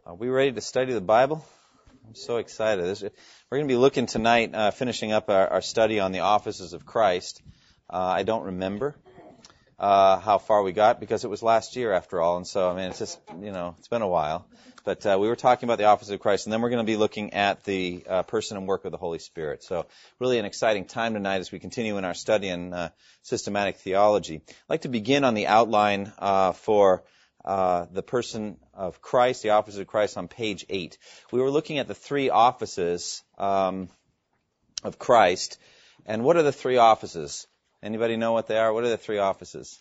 Are we ready to study the Bible? I'm so excited. We're going to be looking tonight, finishing up our study on the offices of Christ. I don't remember how far we got because it was last year after all, and so, it's just, it's been a while. But we were talking about the offices of Christ, and then we're going to be looking at the person and work of the Holy Spirit. So really an exciting time tonight as we continue in our study in systematic theology. I'd like to begin on the outline for the person of Christ, the offices of Christ, on page 8. We were looking at the three offices of Christ. And what are the three offices? Anybody know what they are? What are the three offices?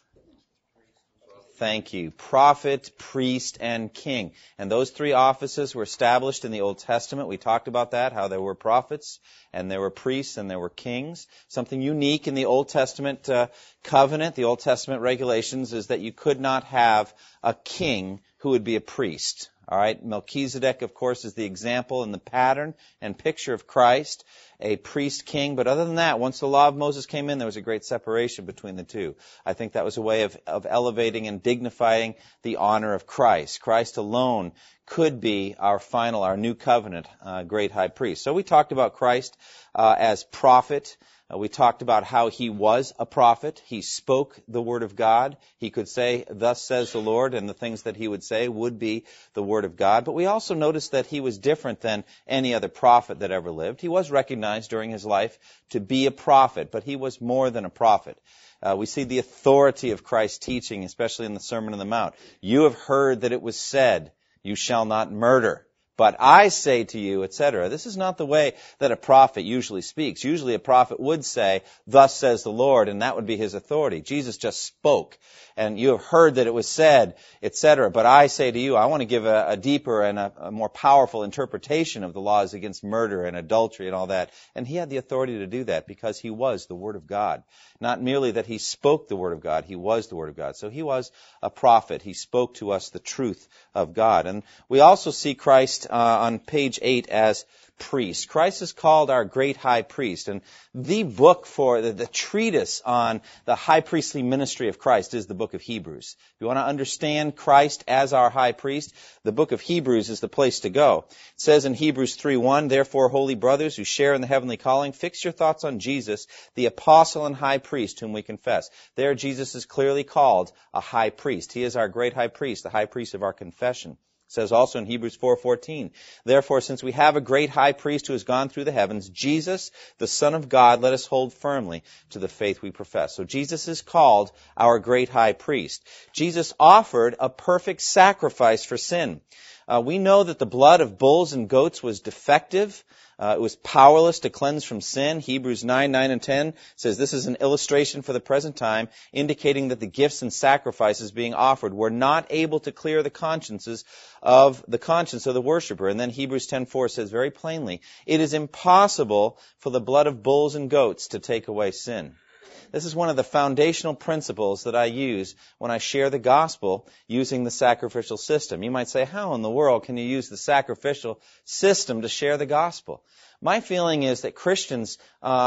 Thank you. Prophet, priest, and king. And those three offices were established in the Old Testament. We talked about that, how there were prophets, and there were priests, and there were kings. Something unique in the Old Testament covenant, the Old Testament regulations, is that you could not have a king who would be a priest. All right, Melchizedek, of course, is the example and the pattern and picture of Christ, a priest king. But other than that, once the law of Moses came in, there was a great separation between the two. I think that was a way of elevating and dignifying the honor of Christ. Christ alone could be our new covenant, great high priest. So we talked about Christ as prophet. We talked about how he was a prophet. He spoke the word of God. He could say, "Thus says the Lord," and the things that he would say would be the word of God. But we also noticed that he was different than any other prophet that ever lived. He was recognized during his life to be a prophet, but he was more than a prophet. We see the authority of Christ's teaching, especially in the Sermon on the Mount. "You have heard that it was said, 'You shall not murder.' But I say to you," etc. This is not the way that a prophet usually speaks. Usually a prophet would say, "Thus says the Lord," and that would be his authority. Jesus just spoke. And "you have heard that it was said," etc. But I say to you, I want to give a deeper and a more powerful interpretation of the laws against murder and adultery and all that. And he had the authority to do that because he was the Word of God. Not merely that he spoke the Word of God, he was the Word of God. So he was a prophet. He spoke to us the truth of God. And we also see Christ on page 8 as priest. Christ is called our great high priest. And the book for the treatise on the high priestly ministry of Christ is the book of Hebrews. If you want to understand Christ as our high priest, the book of Hebrews is the place to go. It says in Hebrews 3:1, "Therefore, holy brothers who share in the heavenly calling, fix your thoughts on Jesus, the apostle and high priest whom we confess." There Jesus is clearly called a high priest. He is our great high priest, the high priest of our confession. It says also in Hebrews 4:14, "Therefore, since we have a great high priest who has gone through the heavens, Jesus, the Son of God, let us hold firmly to the faith we profess." So Jesus is called our great high priest. Jesus offered a perfect sacrifice for sin. We know that the blood of bulls and goats was defective. It was powerless to cleanse from sin. Hebrews 9 and 10 says this is an illustration for the present time, indicating that the gifts and sacrifices being offered were not able to clear the conscience of the worshiper. And then Hebrews 10:4 says very plainly, "It is impossible for the blood of bulls and goats to take away sin." This is one of the foundational principles that I use when I share the gospel using the sacrificial system. You might say, how in the world can you use the sacrificial system to share the gospel? My feeling is that Christians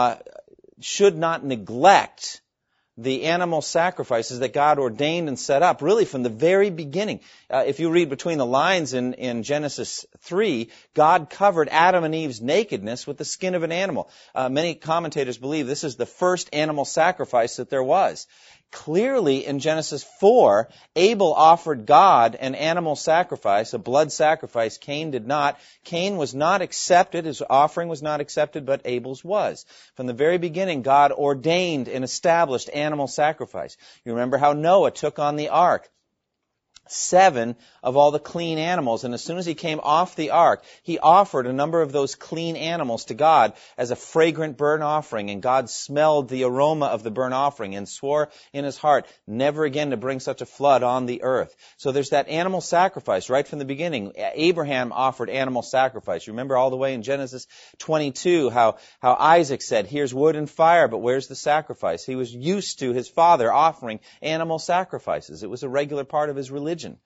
should not neglect the animal sacrifices that God ordained and set up, really from the very beginning. If you read between the lines in Genesis 3, God covered Adam and Eve's nakedness with the skin of an animal. Many commentators believe this is the first animal sacrifice that there was. Clearly, in Genesis 4, Abel offered God an animal sacrifice, a blood sacrifice. Cain did not. Cain was not accepted. His offering was not accepted, but Abel's was. From the very beginning, God ordained and established animal sacrifice. You remember how Noah took on the ark 7 of all the clean animals, and as soon as he came off the ark, he offered a number of those clean animals to God as a fragrant burnt offering, and God smelled the aroma of the burnt offering and swore in his heart never again to bring such a flood on the earth. So there's that animal sacrifice right from the beginning. Abraham offered animal sacrifice. Remember all the way in Genesis 22 how Isaac said, "Here's wood and fire, but where's the sacrifice?" He was used to his father offering animal sacrifices. It was a regular part of his religion.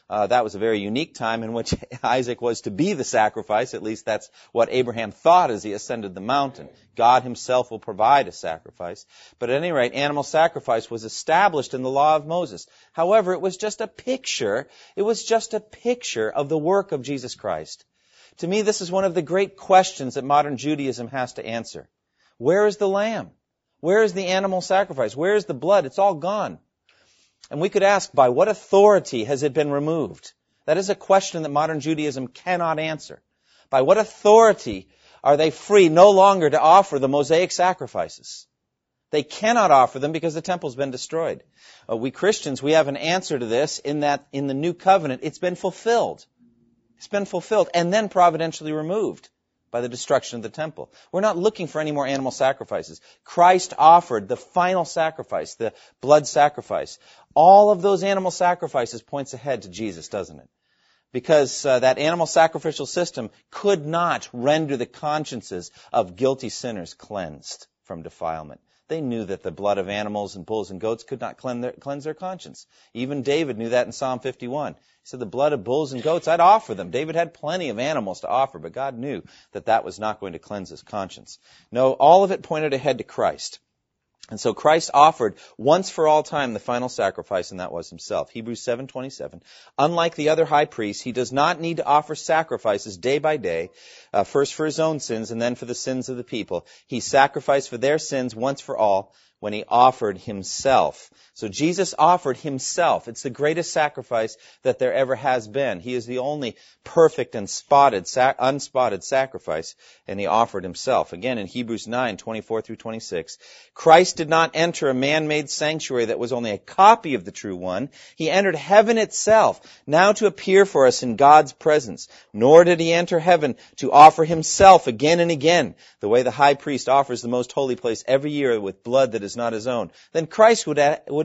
That was a very unique time in which Isaac was to be the sacrifice. At least that's what Abraham thought as he ascended the mountain. God himself will provide a sacrifice. But at any rate, animal sacrifice was established in the law of Moses. However, it was just a picture. It was just a picture of the work of Jesus Christ. To me, this is one of the great questions that modern Judaism has to answer. Where is the lamb? Where is the animal sacrifice? Where is the blood? It's all gone. And we could ask, by what authority has it been removed? That is a question that modern Judaism cannot answer. By what authority are they free no longer to offer the Mosaic sacrifices? They cannot offer them because the temple's been destroyed. We Christians, we have an answer to this in that in the new covenant, it's been fulfilled. It's been fulfilled and then providentially removed by the destruction of the temple. We're not looking for any more animal sacrifices. Christ offered the final sacrifice, the blood sacrifice. All of those animal sacrifices points ahead to Jesus, doesn't it? Because that animal sacrificial system could not render the consciences of guilty sinners cleansed from defilement. They knew that the blood of animals and bulls and goats could not cleanse their conscience. Even David knew that in Psalm 51. He said, the blood of bulls and goats, I'd offer them. David had plenty of animals to offer, but God knew that that was not going to cleanse his conscience. No, all of it pointed ahead to Christ. And so Christ offered once for all time the final sacrifice, and that was himself. Hebrews 7:27. Unlike the other high priests, he does not need to offer sacrifices day by day, first for his own sins and then for the sins of the people. He sacrificed for their sins once for all when he offered himself. So Jesus offered himself. It's the greatest sacrifice that there ever has been. He is the only perfect and unspotted sacrifice, and he offered himself. Again, in Hebrews 9:24 through 26, Christ did not enter a man-made sanctuary that was only a copy of the true one. He entered heaven itself, now to appear for us in God's presence. Nor did he enter heaven to offer himself again and again, the way the high priest offers the most holy place every year with blood that is not his own. Then Christ would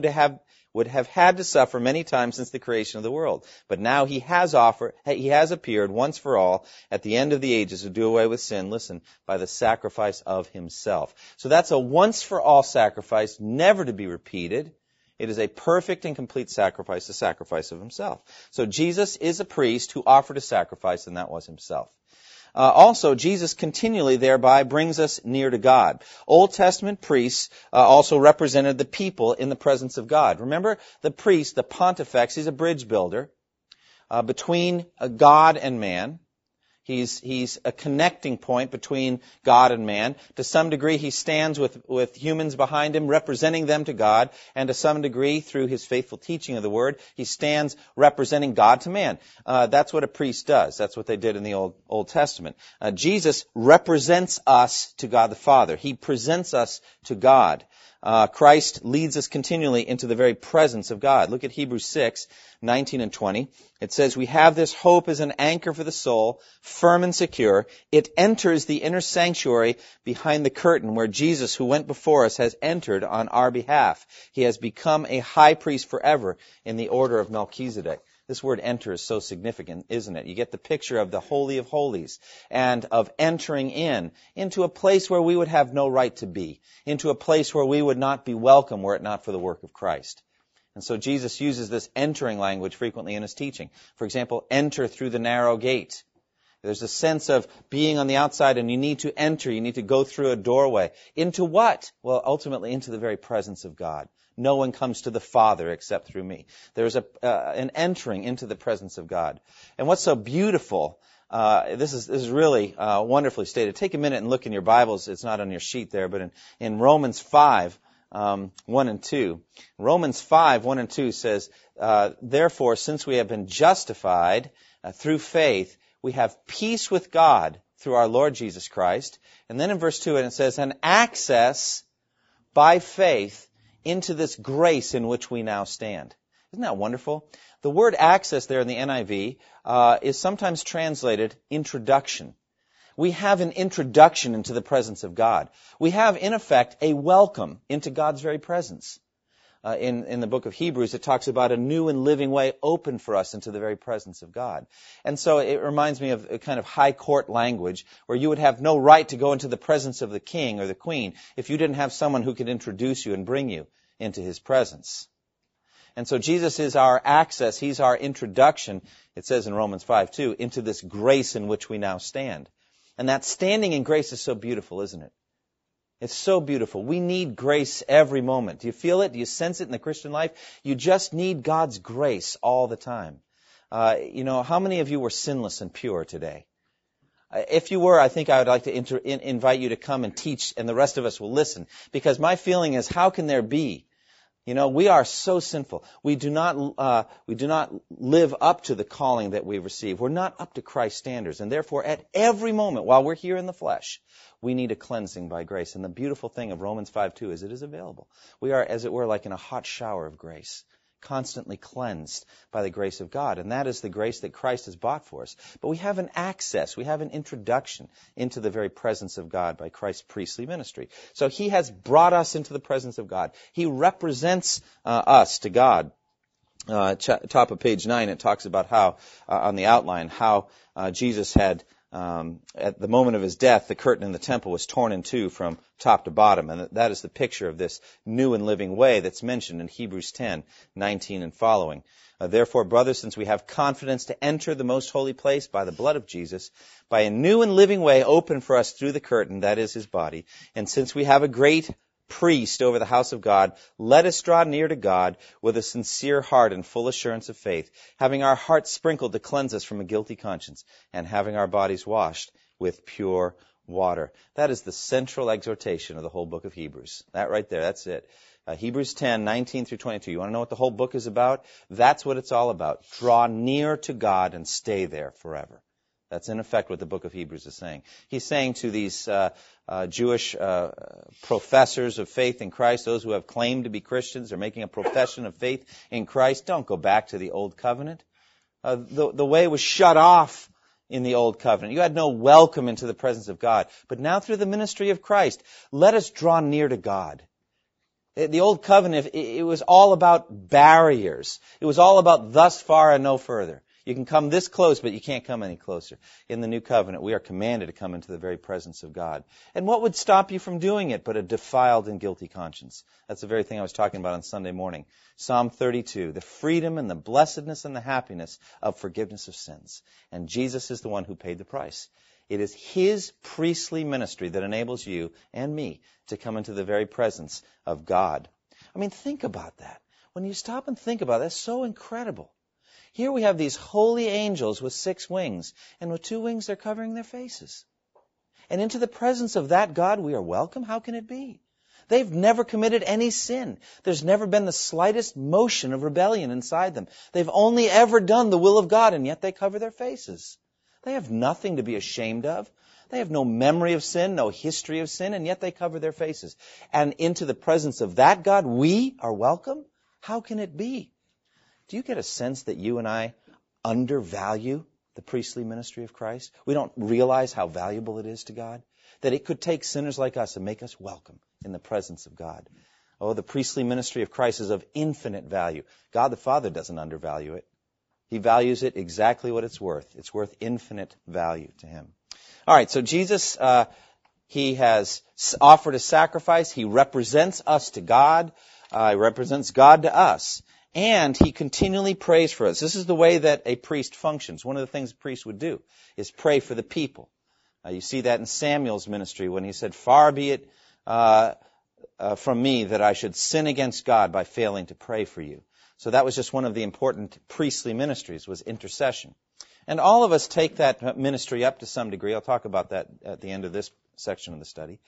have had to suffer many times since the creation of the world. But now he has appeared once for all at the end of the ages to do away with sin, listen, by the sacrifice of himself. So that's a once for all sacrifice, never to be repeated. It is a perfect and complete sacrifice, the sacrifice of himself. So Jesus is a priest who offered a sacrifice, and that was himself. Also, Jesus continually thereby brings us near to God. Old Testament priests also represented the people in the presence of God. Remember, the priest, the pontifex, he's a bridge builder between God and man. He's a connecting point between God and man. To some degree, he stands with humans behind him, representing them to God. And to some degree, through his faithful teaching of the Word, he stands representing God to man. That's what a priest does. That's what they did in the Old Testament. Jesus represents us to God the Father. He presents us to God. Christ leads us continually into the very presence of God. Look at Hebrews 6:19 and 20. It says, we have this hope as an anchor for the soul, firm and secure. It enters the inner sanctuary behind the curtain where Jesus, who went before us, has entered on our behalf. He has become a high priest forever in the order of Melchizedek. This word enter is so significant, isn't it? You get the picture of the Holy of Holies and of entering into a place where we would have no right to be, into a place where we would not be welcome were it not for the work of Christ. And so Jesus uses this entering language frequently in his teaching. For example, enter through the narrow gate. There's a sense of being on the outside and you need to enter, you need to go through a doorway. Into what? Well, ultimately into the very presence of God. No one comes to the Father except through me. There's an entering into the presence of God. And what's so beautiful, this is really wonderfully stated. Take a minute and look in your Bibles. It's not on your sheet there, but in Romans 5, 1 and 2. Romans 5, 1 and 2 says, therefore, since we have been justified through faith, we have peace with God through our Lord Jesus Christ. And then in verse 2, it says, and access by faith into this grace in which we now stand. Isn't that wonderful? The word access there in the NIV is sometimes translated introduction. We have an introduction into the presence of God. We have, in effect, a welcome into God's very presence. In the book of Hebrews, it talks about a new and living way open for us into the very presence of God. And so it reminds me of a kind of high court language where you would have no right to go into the presence of the king or the queen if you didn't have someone who could introduce you and bring you into his presence. And so Jesus is our access. He's our introduction, it says in Romans 5:2, into this grace in which we now stand. And that standing in grace is so beautiful, isn't it? It's so beautiful. We need grace every moment. Do you feel it? Do you sense it in the Christian life? You just need God's grace all the time. How many of you were sinless and pure today? If you were, I think I would like to invite you to come and teach, and the rest of us will listen. Because my feeling is, how can there be? We are so sinful. We do not live up to the calling that we receive. We're not up to Christ's standards. And therefore, at every moment, while we're here in the flesh, we need a cleansing by grace. And the beautiful thing of Romans 5:2 is it is available. We are, as it were, like in a hot shower of grace, constantly cleansed by the grace of God. And that is the grace that Christ has bought for us. But we have an access, we have an introduction into the very presence of God by Christ's priestly ministry. So He has brought us into the presence of God. He represents us to God. Top of page 9, it talks about how, on the outline, how Jesus had, at the moment of His death, the curtain in the temple was torn in two from top to bottom. And that is the picture of this new and living way that's mentioned in Hebrews 10:19 and following. Therefore, brothers, since we have confidence to enter the most holy place by the blood of Jesus, by a new and living way open for us through the curtain, that is His body, and since we have a great priest over the house of God, let us draw near to God with a sincere heart and full assurance of faith, having our hearts sprinkled to cleanse us from a guilty conscience, and having our bodies washed with pure water. That is the central exhortation of the whole book of Hebrews. That right there, that's it. Hebrews 10:19 through 22. You want to know what the whole book is about? That's what it's all about. Draw near to God and stay there forever. That's in effect what the book of Hebrews is saying. He's saying to these Jewish professors of faith in Christ, those who have claimed to be Christians or making a profession of faith in Christ, don't go back to the old covenant. The way was shut off in the old covenant. You had no welcome into the presence of God. But now through the ministry of Christ, let us draw near to God. The old covenant, it was all about barriers. It was all about thus far and no further. You can come this close, but you can't come any closer. In the new covenant, we are commanded to come into the very presence of God. And what would stop you from doing it but a defiled and guilty conscience? That's the very thing I was talking about on Sunday morning. Psalm 32, the freedom and the blessedness and the happiness of forgiveness of sins. And Jesus is the one who paid the price. It is His priestly ministry that enables you and me to come into the very presence of God. I mean, think about that. When you stop and think about it, that's so incredible. Here we have these holy angels with 6 wings, and with 2 wings they're covering their faces. And into the presence of that God we are welcome? How can it be? They've never committed any sin. There's never been the slightest motion of rebellion inside them. They've only ever done the will of God, and yet they cover their faces. They have nothing to be ashamed of. They have no memory of sin, no history of sin, and yet they cover their faces. And into the presence of that God we are welcome? How can it be? Do you get a sense that you and I undervalue the priestly ministry of Christ? We don't realize how valuable it is to God? That it could take sinners like us and make us welcome in the presence of God. Oh, the priestly ministry of Christ is of infinite value. God the Father doesn't undervalue it. He values it exactly what it's worth. It's worth infinite value to Him. All right, so Jesus, He has offered a sacrifice. He represents us to God. He represents God to us. And He continually prays for us. This is the way that a priest functions. One of the things a priest would do is pray for the people. You see that in Samuel's ministry when he said, "Far be it from me that I should sin against God by failing to pray for you." So that was just one of the important priestly ministries, was intercession. And all of us take that ministry up to some degree. I'll talk about that at the end of this section of the study.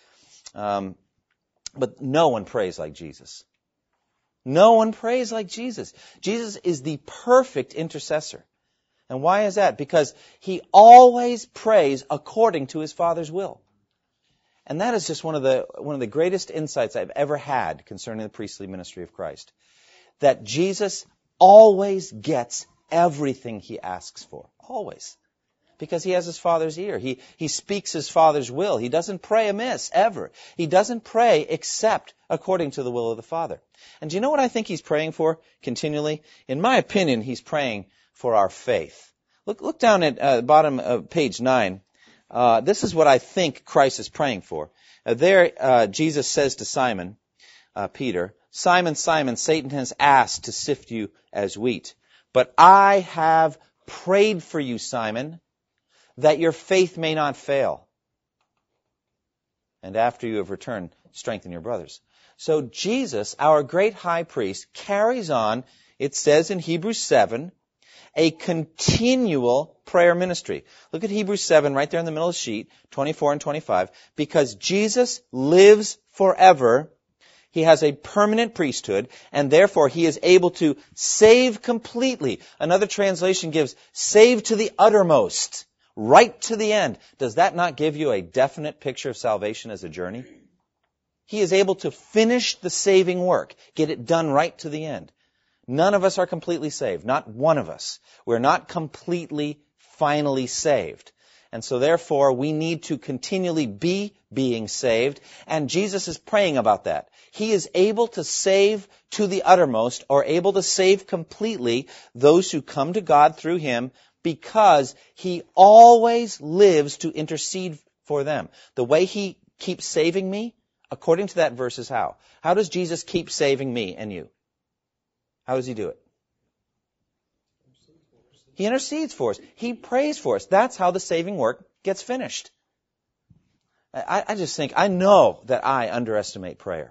But no one prays like Jesus. No one prays like Jesus. Jesus is the perfect intercessor. And why is that? Because He always prays according to His Father's will. And that is just one of the greatest insights I've ever had concerning the priestly ministry of Christ. That Jesus always gets everything He asks for. Always. Because He has His Father's ear. He speaks His Father's will. He doesn't pray amiss, ever. He doesn't pray except according to the will of the Father. And do you know what I think He's praying for continually? In my opinion, He's praying for our faith. Look down at the bottom of page 9. This is what I think Christ is praying for. There, Jesus says to Simon, Peter, Simon, Simon, Satan has asked to sift you as wheat. But I have prayed for you, Simon, that your faith may not fail. And after you have returned, strengthen your brothers. So Jesus, our great high priest, carries on, it says in Hebrews 7, a continual prayer ministry. Look at Hebrews 7 right there in the middle of the sheet, 24 and 25. Because Jesus lives forever, he has a permanent priesthood, and therefore he is able to save completely. Another translation gives save to the uttermost, right to the end. Does that not give you a definite picture of salvation as a journey? He is able to finish the saving work, get it done right to the end. None of us are completely saved, not one of us. We're not completely, finally saved. And so therefore, we need to continually be being saved, and Jesus is praying about that. He is able to save to the uttermost, or able to save completely those who come to God through him, because he always lives to intercede for them. The way he keeps saving me, according to that verse, is how? How does Jesus keep saving me and you? How does he do it? He intercedes for us. He prays for us. That's how the saving work gets finished. I just think, I know that I underestimate prayer.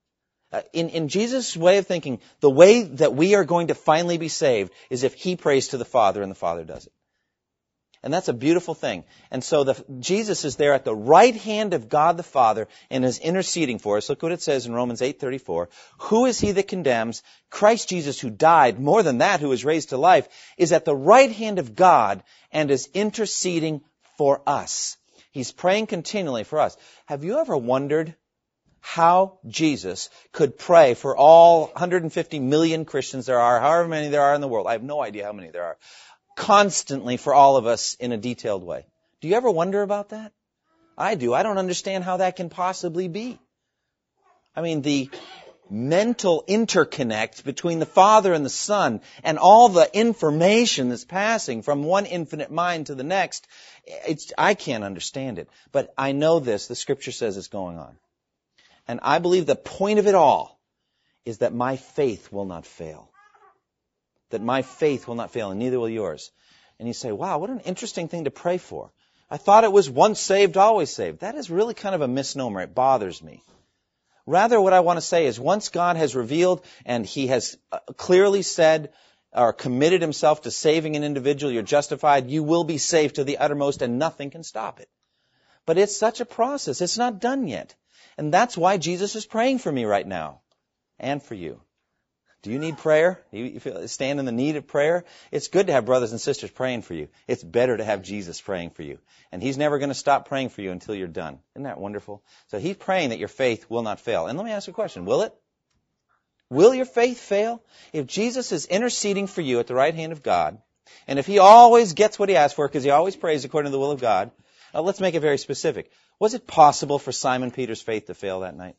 In Jesus' way of thinking, the way that we are going to finally be saved is if he prays to the Father and the Father does it. And that's a beautiful thing. And so Jesus is there at the right hand of God the Father and is interceding for us. Look what it says in Romans 8:34. Who is he that condemns? Christ Jesus, who died, more than that, who was raised to life, is at the right hand of God and is interceding for us. He's praying continually for us. Have you ever wondered how Jesus could pray for all 150 million Christians there are, however many there are in the world? I have no idea how many there are. Constantly for all of us in a detailed way. Do you ever wonder about that? I do. I don't understand how that can possibly be. I mean, the mental interconnect between the Father and the Son and all the information that's passing from one infinite mind to the next, I can't understand it. But I know this. The Scripture says it's going on. And I believe the point of it all is that my faith will not fail. That my faith will not fail, and neither will yours. And you say, wow, what an interesting thing to pray for. I thought it was once saved, always saved. That is really kind of a misnomer. It bothers me. Rather, what I want to say is once God has revealed and he has clearly said or committed himself to saving an individual, you're justified, you will be saved to the uttermost, and nothing can stop it. But it's such a process. It's not done yet. And that's why Jesus is praying for me right now and for you. Do you need prayer? You stand in the need of prayer? It's good to have brothers and sisters praying for you. It's better to have Jesus praying for you. And he's never going to stop praying for you until you're done. Isn't that wonderful? So he's praying that your faith will not fail. And let me ask you a question. Will it? Will your faith fail? If Jesus is interceding for you at the right hand of God, and if he always gets what he asks for because he always prays according to the will of God, let's make it very specific. Was it possible for Simon Peter's faith to fail that night?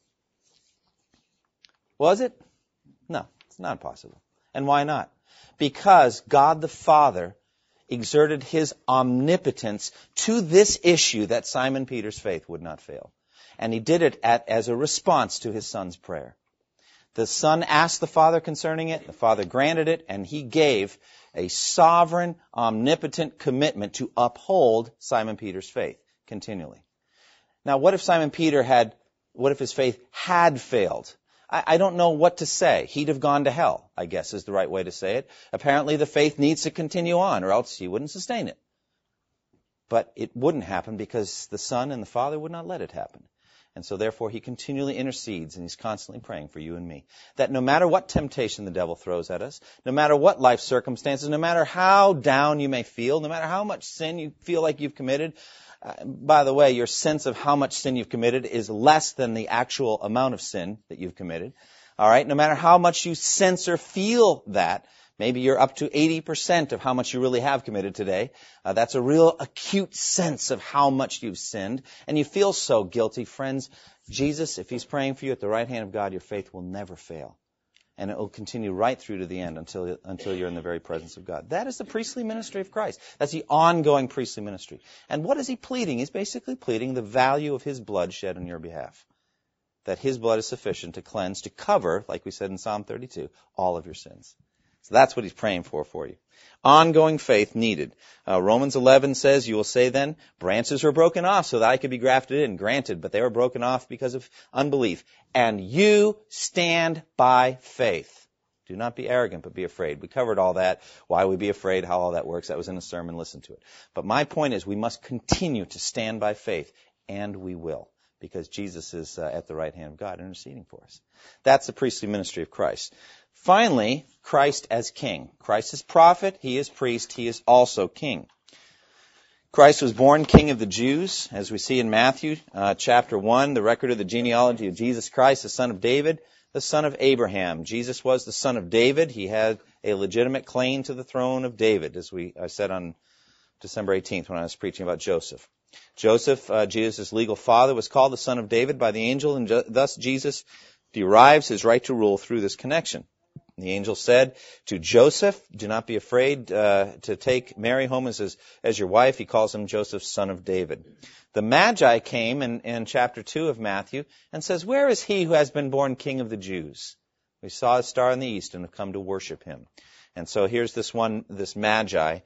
Was it? No. Not possible. And why not? Because God the Father exerted his omnipotence to this issue that Simon Peter's faith would not fail. And he did it as a response to his son's prayer. The son asked the Father concerning it, the Father granted it, and he gave a sovereign, omnipotent commitment to uphold Simon Peter's faith continually. Now, what if his faith had failed? I don't know what to say. He'd have gone to hell, I guess is the right way to say it. Apparently the faith needs to continue on, or else he wouldn't sustain it. But it wouldn't happen because the Son and the Father would not let it happen. And so therefore he continually intercedes, and he's constantly praying for you and me. That no matter what temptation the devil throws at us, no matter what life circumstances, no matter how down you may feel, no matter how much sin you feel like you've committed, by the way, your sense of how much sin you've committed is less than the actual amount of sin that you've committed. All right? No matter how much you sense or feel that, maybe you're up to 80% of how much you really have committed today. That's a real acute sense of how much you've sinned, and you feel so guilty. Friends, Jesus, if he's praying for you at the right hand of God, your faith will never fail. And it will continue right through to the end until you're in the very presence of God. That is the priestly ministry of Christ. That's the ongoing priestly ministry. And what is he pleading? He's basically pleading the value of his blood shed on your behalf. that his blood is sufficient to cleanse, to cover, like we said in Psalm 32, all of your sins. So that's what he's praying for you. Ongoing faith needed. Romans 11 says, you will say then, branches were broken off so that I could be grafted in. Granted, but they were broken off because of unbelief. And you stand by faith. Do not be arrogant, but be afraid. We covered all that, why we be afraid, how all that works. That was in a sermon. Listen to it. But my point is we must continue to stand by faith, and we will, because Jesus is at the right hand of God interceding for us. That's the priestly ministry of Christ. Finally, Christ as king. Christ is prophet, he is priest, he is also king. Christ was born king of the Jews, as we see in Matthew chapter 1, the record of the genealogy of Jesus Christ, the son of David, the son of Abraham. Jesus was the son of David. He had a legitimate claim to the throne of David, as I said on December 18th when I was preaching about Joseph. Joseph, Jesus' legal father, was called the son of David by the angel, and thus Jesus derives his right to rule through this connection. The angel said to Joseph, do not be afraid to take Mary home as your wife. He calls him Joseph, son of David. The Magi came in chapter 2 of Matthew and says, where is he who has been born king of the Jews? We saw a star in the east and have come to worship him. And so here's this Magi,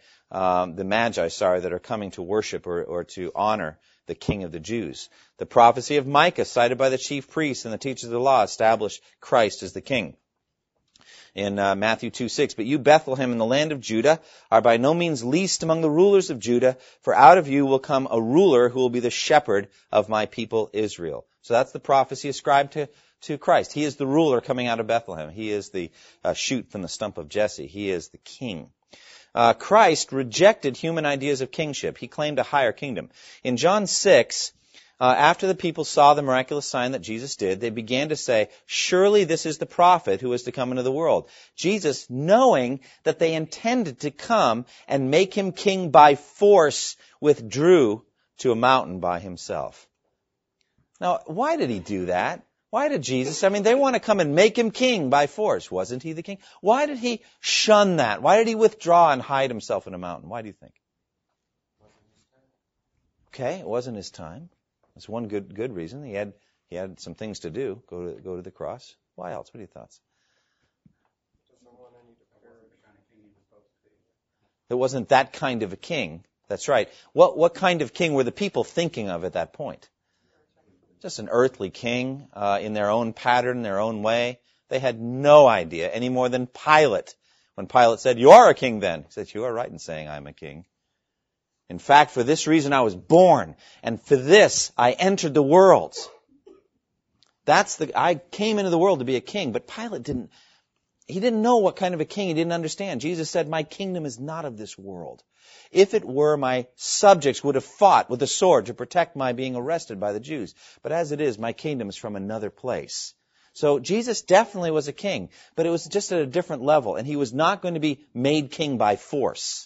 that are coming to worship or to honor the king of the Jews. The prophecy of Micah, cited by the chief priests and the teachers of the law, established Christ as the king. In Matthew 2:6, but you, Bethlehem, in the land of Judah, are by no means least among the rulers of Judah, for out of you will come a ruler who will be the shepherd of my people Israel. So that's the prophecy ascribed to Christ. He is the ruler coming out of Bethlehem. He is the shoot from the stump of Jesse. He is the king. Christ rejected human ideas of kingship. He claimed a higher kingdom. In John 6, after the people saw the miraculous sign that Jesus did, they began to say, surely this is the prophet who is to come into the world. Jesus, knowing that they intended to come and make him king by force, withdrew to a mountain by himself. Now, why did he do that? Why did Jesus? They want to come and make him king by force. Wasn't he the king? Why did he shun that? Why did he withdraw and hide himself in a mountain? Why do you think? Okay, it wasn't his time. That's one good reason. He had some things to do. Go to the cross. Why else? What are your thoughts? It wasn't that kind of a king. That's right. What kind of king were the people thinking of at that point? Just an earthly king in their own pattern, their own way. They had no idea any more than Pilate. When Pilate said, "You are a king then," he said, "You are right in saying I'm a king. In fact, for this reason I was born, and for this I entered the world." I came into the world to be a king, but Pilate didn't know what kind of a king. He didn't understand. Jesus said, "My kingdom is not of this world. If it were, my subjects would have fought with a sword to protect my being arrested by the Jews. But as it is, my kingdom is from another place." So Jesus definitely was a king, but it was just at a different level, and he was not going to be made king by force.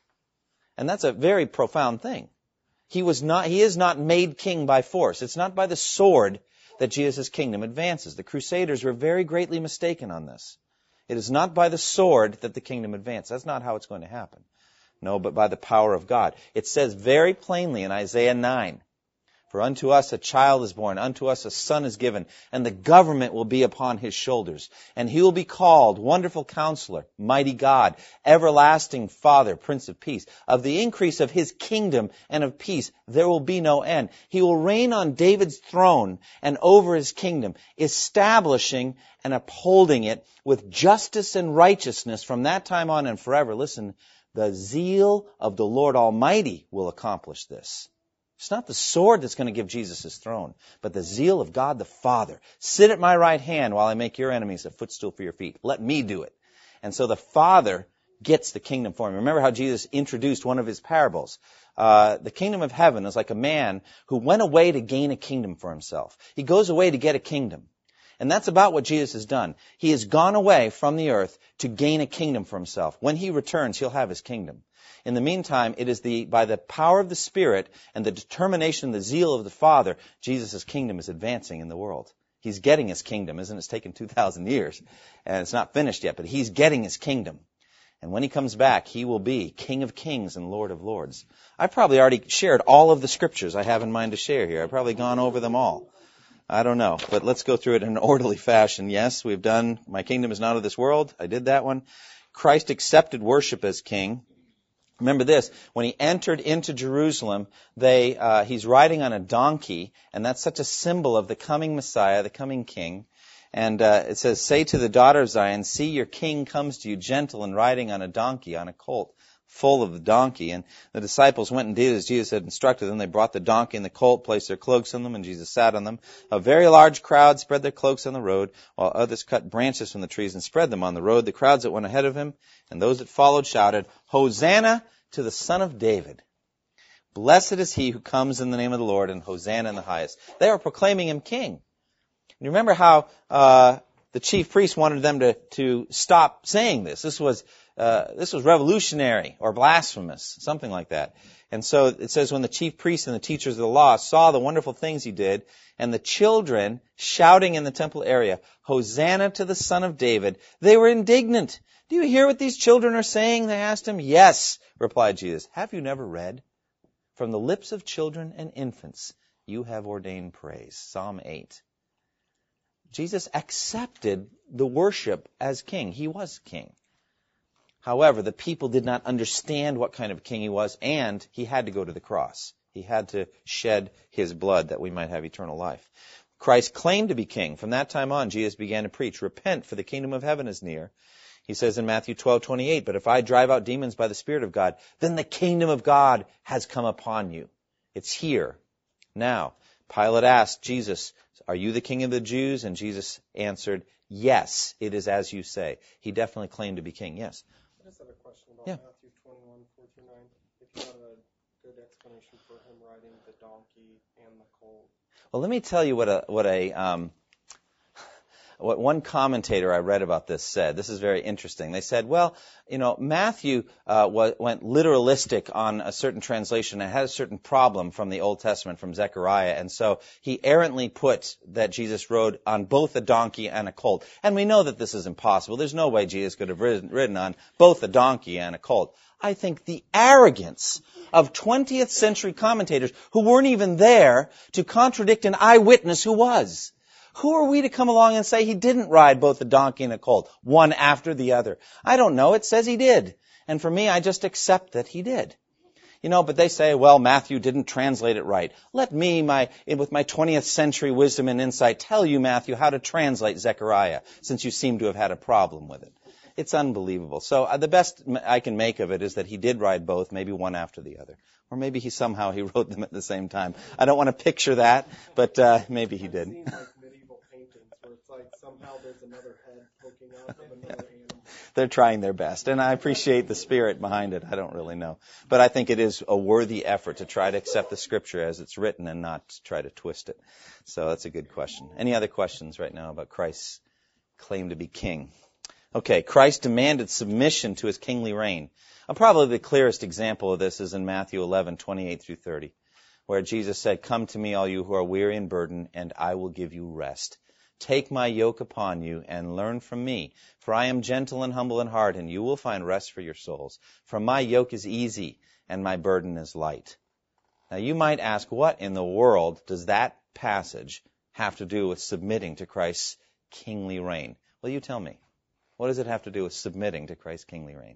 And that's a very profound thing. He is not made king by force. It's not by the sword that Jesus' kingdom advances. The Crusaders were very greatly mistaken on this. It is not by the sword that the kingdom advances. That's not how it's going to happen. No, but by the power of God. It says very plainly in Isaiah 9, "For unto us a child is born, unto us a son is given, and the government will be upon his shoulders. And he will be called Wonderful Counselor, Mighty God, Everlasting Father, Prince of Peace. Of the increase of his kingdom and of peace there will be no end. He will reign on David's throne and over his kingdom, establishing and upholding it with justice and righteousness from that time on and forever." Listen, the zeal of the Lord Almighty will accomplish this. It's not the sword that's going to give Jesus his throne, but the zeal of God the Father. "Sit at my right hand while I make your enemies a footstool for your feet." Let me do it. And so the Father gets the kingdom for him. Remember how Jesus introduced one of his parables. The kingdom of heaven is like a man who went away to gain a kingdom for himself. He goes away to get a kingdom. And that's about what Jesus has done. He has gone away from the earth to gain a kingdom for himself. When he returns, he'll have his kingdom. In the meantime, it is by the power of the Spirit and the determination, the zeal of the Father, Jesus' kingdom is advancing in the world. He's getting his kingdom, isn't it? It's taken 2,000 years, and it's not finished yet, but he's getting his kingdom. And when he comes back, he will be King of Kings and Lord of Lords. I've probably already shared all of the scriptures I have in mind to share here. I've probably gone over them all. I don't know, but let's go through it in an orderly fashion. Yes, we've done My Kingdom is Not of This World. I did that one. Christ accepted worship as king. Remember this, when he entered into Jerusalem, he's riding on a donkey, and that's such a symbol of the coming Messiah, the coming king. And it says, say to the daughter of Zion, see your king comes to you gentle and riding on a donkey, on a colt, full of the donkey. And the disciples went and did as Jesus had instructed them. They brought the donkey and the colt, placed their cloaks on them, and Jesus sat on them. A very large crowd spread their cloaks on the road, while others cut branches from the trees and spread them on the road. The crowds that went ahead of him and those that followed shouted, Hosanna to the Son of David. Blessed is he who comes in the name of the Lord, and Hosanna in the highest. They were proclaiming him king. You remember how the chief priests wanted them to stop saying this. This was revolutionary or blasphemous, something like that. And so it says when the chief priests and the teachers of the law saw the wonderful things he did, and the children shouting in the temple area, Hosanna to the Son of David, they were indignant. Do you hear what these children are saying? They asked him. Yes, replied Jesus. Have you never read? From the lips of children and infants, you have ordained praise. Psalm 8. Jesus accepted the worship as king. He was king. However, the people did not understand what kind of king he was, and he had to go to the cross. He had to shed his blood that we might have eternal life. Christ claimed to be king. From that time on, Jesus began to preach, repent, for the kingdom of heaven is near. He says in Matthew 12:28, but if I drive out demons by the Spirit of God, then the kingdom of God has come upon you. It's here. Now, Pilate asked Jesus, are you the king of the Jews? And Jesus answered, yes, it is as you say. He definitely claimed to be king, yes. I just have a question about Matthew 21:4-9. If you had a good explanation for him riding the donkey and the colt. Well, let me tell you what one commentator I read about this said. This is very interesting. They said, well, Matthew went literalistic on a certain translation and had a certain problem from the Old Testament, from Zechariah, and so he errantly put that Jesus rode on both a donkey and a colt. And we know that this is impossible. There's no way Jesus could have ridden on both a donkey and a colt. I think the arrogance of 20th century commentators who weren't even there to contradict an eyewitness who was. Who are we to come along and say he didn't ride both a donkey and a colt, one after the other? I don't know. It says he did. And for me, I just accept that he did. But they say, well, Matthew didn't translate it right. Let me, with my 20th century wisdom and insight, tell you, Matthew, how to translate Zechariah, since you seem to have had a problem with it. It's unbelievable. So the best I can make of it is that he did ride both, maybe one after the other. Or maybe he rode them at the same time. I don't want to picture that, but maybe he did. Somehow there's another head poking out of another animal. They're trying their best, and I appreciate the spirit behind it. I don't really know. But I think it is a worthy effort to try to accept the Scripture as it's written and not try to twist it. So that's a good question. Any other questions right now about Christ's claim to be king? Okay, Christ demanded submission to his kingly reign. Probably the clearest example of this is in Matthew 11:28-30, where Jesus said, come to me, all you who are weary and burdened, and I will give you rest. Take my yoke upon you and learn from me, for I am gentle and humble in heart, and you will find rest for your souls. For my yoke is easy and my burden is light. Now you might ask, what in the world does that passage have to do with submitting to Christ's kingly reign? Well, you tell me. What does it have to do with submitting to Christ's kingly reign?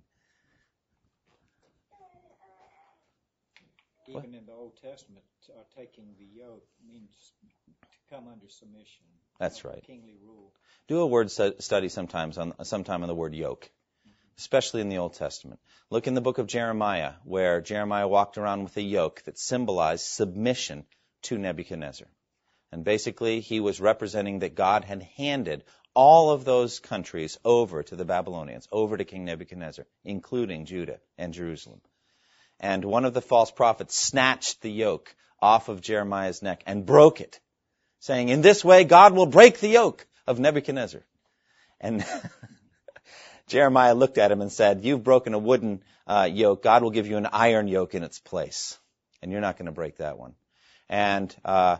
Even in the Old Testament, taking the yoke means to come under submission. That's right. Kingly rule. Do a word study sometime on the word yoke, especially in the Old Testament. Look in the book of Jeremiah, where Jeremiah walked around with a yoke that symbolized submission to Nebuchadnezzar. And basically, he was representing that God had handed all of those countries over to the Babylonians, over to King Nebuchadnezzar, including Judah and Jerusalem. And one of the false prophets snatched the yoke off of Jeremiah's neck and broke it, saying, in this way, God will break the yoke of Nebuchadnezzar. And Jeremiah looked at him and said, you've broken a wooden yoke. God will give you an iron yoke in its place. And you're not going to break that one. And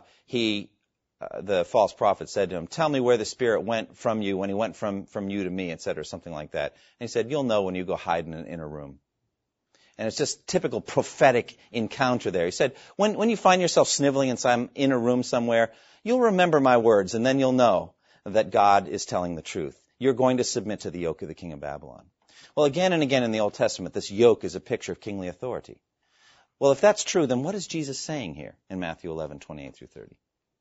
the false prophet said to him, tell me where the Spirit went from you when he went from you to me, etc., something like that. And he said, you'll know when you go hide in an inner room. And it's just typical prophetic encounter there. He said, when you find yourself sniveling in some inner room somewhere, you'll remember my words, and then you'll know that God is telling the truth. You're going to submit to the yoke of the king of Babylon. Well, again and again in the Old Testament, this yoke is a picture of kingly authority. Well, if that's true, then what is Jesus saying here in Matthew 11:28 through 30?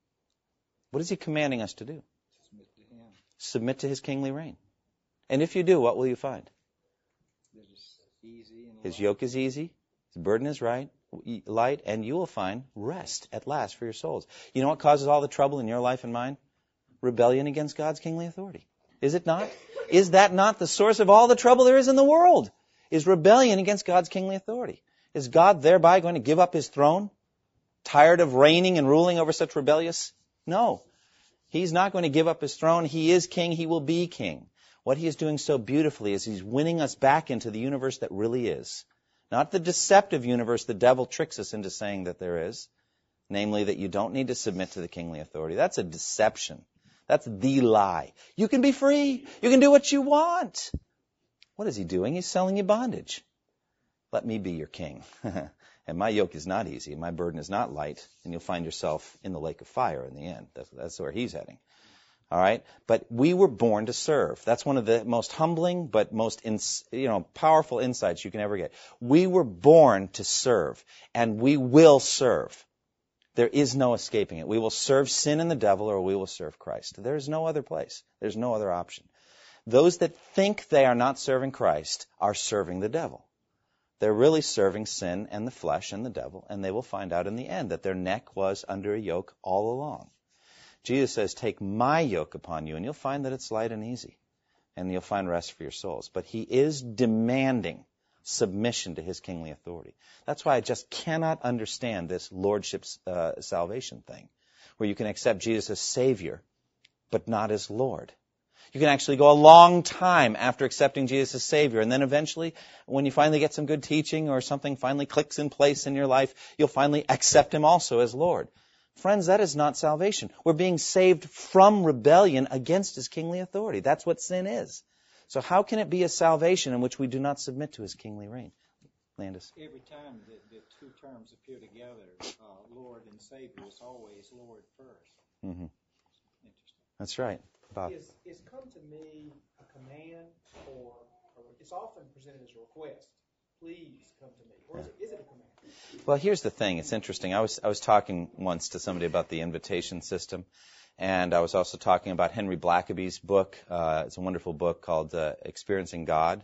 What is he commanding us to do? Submit to him. Submit to his kingly reign. And if you do, what will you find? That is easy and His light. yoke is easy, his burden is light, and you will find rest at last for your souls. You know what causes all the trouble in your life and mine? Rebellion against God's kingly authority. Is it not? Is that not the source of all the trouble there is in the world? Is rebellion against God's kingly authority? Is God thereby going to give up his throne? Tired of reigning and ruling over such rebellious? No. He's not going to give up his throne. He is king. He will be king. What he is doing so beautifully is he's winning us back into the universe that really is. Not the deceptive universe the devil tricks us into saying that there is. Namely, that you don't need to submit to the kingly authority. That's a deception. That's the lie. You can be free. You can do what you want. What is he doing? He's selling you bondage. Let me be your king. And my yoke is not easy, and my burden is not light, and you'll find yourself in the lake of fire in the end. That's where he's heading. All right? But we were born to serve. That's one of the most humbling but most powerful insights you can ever get. We were born to serve, and we will serve. There is no escaping it. We will serve sin and the devil, or we will serve Christ. There is no other place. There's no other option. Those that think they are not serving Christ are serving the devil. They're really serving sin and the flesh and the devil, and they will find out in the end that their neck was under a yoke all along. Jesus says, take my yoke upon you, and you'll find that it's light and easy, and you'll find rest for your souls. But he is demanding submission to his kingly authority. That's why I just cannot understand this lordship salvation thing, where you can accept Jesus as Savior, but not as Lord. You can actually go a long time after accepting Jesus as Savior, and then eventually, when you finally get some good teaching or something finally clicks in place in your life, you'll finally accept him also as Lord. Friends, that is not salvation. We're being saved from rebellion against his kingly authority. That's what sin is. So how can it be a salvation in which we do not submit to his kingly reign? Landis. Every time the two terms appear together, Lord and Savior, it's always Lord first. Mm-hmm. Interesting. That's right. Bob. Is come to me a command, or it's often presented as a request? Please come to me. Or is it a command? Well, here's the thing. It's interesting. I was talking once to somebody about the invitation system, and I was also talking about Henry Blackaby's book. It's a wonderful book called Experiencing God.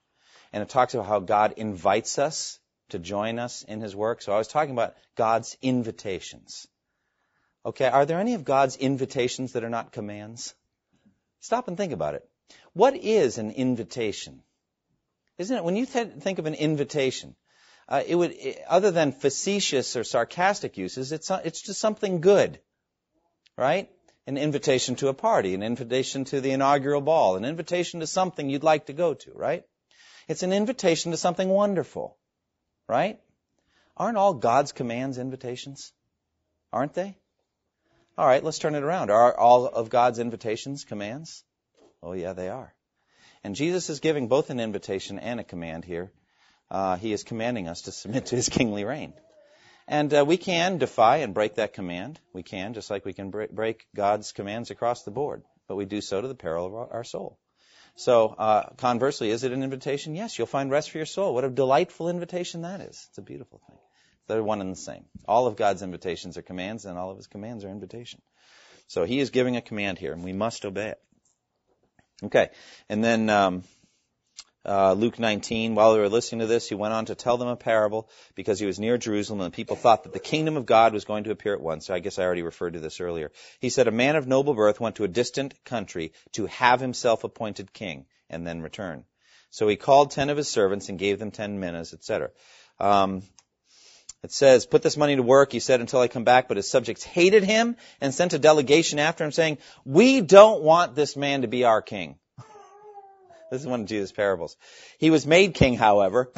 And it talks about how God invites us to join us in his work. So I was talking about God's invitations. Okay, are there any of God's invitations that are not commands? Stop and think about it. What is an invitation? Isn't it, when you think of an invitation, other than facetious or sarcastic uses, it's just something good, right? An invitation to a party, an invitation to the inaugural ball, an invitation to something you'd like to go to, right? It's an invitation to something wonderful, right? Aren't all God's commands invitations? Aren't they? All right, let's turn it around. Are all of God's invitations commands? Oh, yeah, they are. And Jesus is giving both an invitation and a command here. He is commanding us to submit to his kingly reign. And we can defy and break that command. We can, just like we can break God's commands across the board. But we do so to the peril of our soul. So, conversely, is it an invitation? Yes, you'll find rest for your soul. What a delightful invitation that is. It's a beautiful thing. They're one and the same. All of God's invitations are commands, and all of his commands are invitation. So he is giving a command here, and we must obey it. Okay, and then Luke 19, while they were listening to this, he went on to tell them a parable because he was near Jerusalem, and the people thought that the kingdom of God was going to appear at once. So I guess I already referred to this earlier. He said, a man of noble birth went to a distant country to have himself appointed king and then return. So he called 10 of his servants and gave them 10 minas, etc. It says, put this money to work, he said, until I come back. But his subjects hated him and sent a delegation after him saying, we don't want this man to be our king. This is one of Jesus' parables. He was made king, however.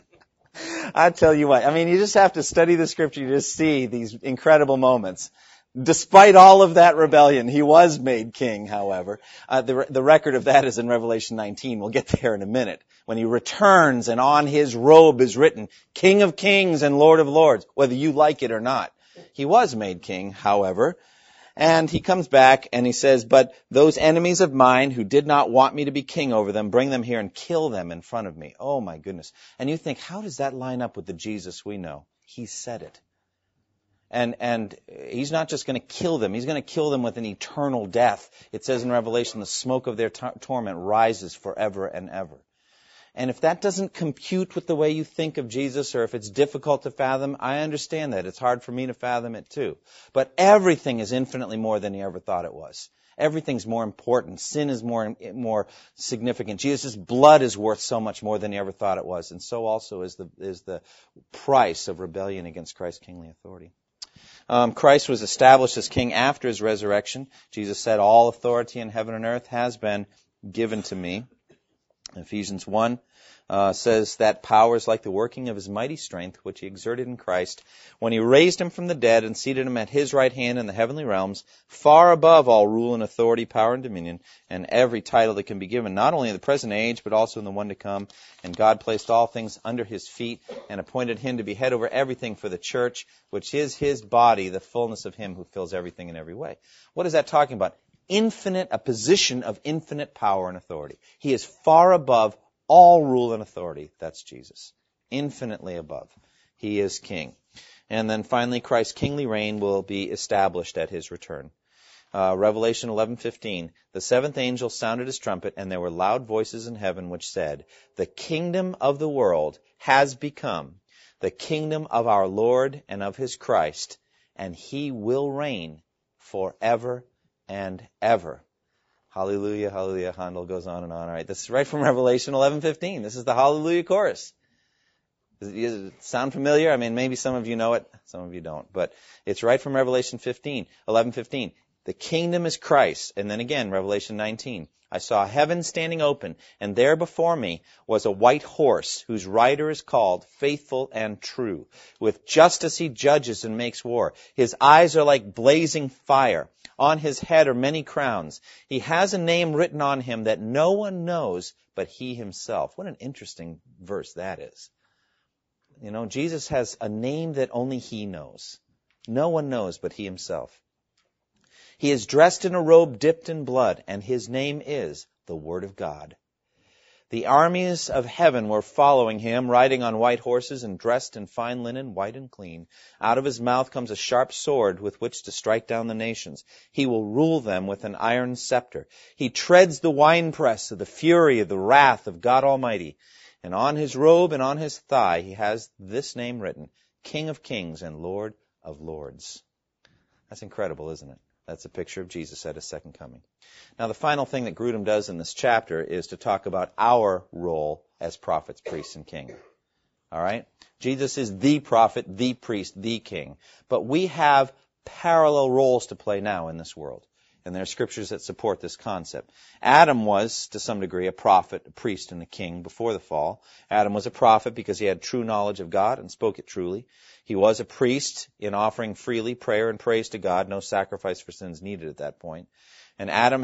I tell you what, I mean, you just have to study the scripture to just see these incredible moments. Despite all of that rebellion, he was made king, however. The record of that is in Revelation 19. We'll get there in a minute. When he returns and on his robe is written, King of Kings and Lord of Lords, whether you like it or not. He was made king, however. And he comes back and he says, but those enemies of mine who did not want me to be king over them, bring them here and kill them in front of me. Oh my goodness. And you think, how does that line up with the Jesus we know? He said it. And he's not just going to kill them. He's going to kill them with an eternal death. It says in Revelation, the smoke of their torment rises forever and ever. And if that doesn't compute with the way you think of Jesus, or if it's difficult to fathom, I understand that. It's hard for me to fathom it too. But everything is infinitely more than he ever thought it was. Everything's more important. Sin is more significant. Jesus' blood is worth so much more than he ever thought it was. And so also is the price of rebellion against Christ's kingly authority. Christ was established as king after his resurrection. Jesus said, all authority in heaven and earth has been given to me. Ephesians 1 says that power is like the working of his mighty strength, which he exerted in Christ when he raised him from the dead and seated him at his right hand in the heavenly realms, far above all rule and authority, power and dominion, and every title that can be given, not only in the present age, but also in the one to come. And God placed all things under his feet and appointed him to be head over everything for the church, which is his body, the fullness of him who fills everything in every way. What is that talking about? A position of infinite power and authority. He is far above all rule and authority. That's Jesus. Infinitely above. He is king. And then finally, Christ's kingly reign will be established at his return. Revelation 11:15, the seventh angel sounded his trumpet, and there were loud voices in heaven which said, the kingdom of the world has become the kingdom of our Lord and of his Christ, and he will reign forever and ever. Hallelujah, hallelujah. Handel goes on and on. All right, this is right from Revelation 11:15. This is the Hallelujah chorus. Does it sound familiar? I mean, maybe some of you know it, some of you don't. But it's right from Revelation 11:15. The kingdom is Christ. And then again, Revelation 19. I saw heaven standing open, and there before me was a white horse, whose rider is called Faithful and True. With justice he judges and makes war. His eyes are like blazing fire. On his head are many crowns. He has a name written on him that no one knows but he himself. What an interesting verse that is. You know, Jesus has a name that only he knows. No one knows but he himself. He is dressed in a robe dipped in blood, and his name is the Word of God. The armies of heaven were following him, riding on white horses and dressed in fine linen, white and clean. Out of his mouth comes a sharp sword with which to strike down the nations. He will rule them with an iron scepter. He treads the winepress of the fury of the wrath of God Almighty. And on his robe and on his thigh he has this name written, King of Kings and Lord of Lords. That's incredible, isn't it? That's a picture of Jesus at his second coming. Now, the final thing that Grudem does in this chapter is to talk about our role as prophets, priests, and king. All right? Jesus is the prophet, the priest, the king. But we have parallel roles to play now in this world. And there are scriptures that support this concept. Adam was, to some degree, a prophet, a priest, and a king before the fall. Adam was a prophet because he had true knowledge of God and spoke it truly. He was a priest in offering freely prayer and praise to God, no sacrifice for sins needed at that point. And Adam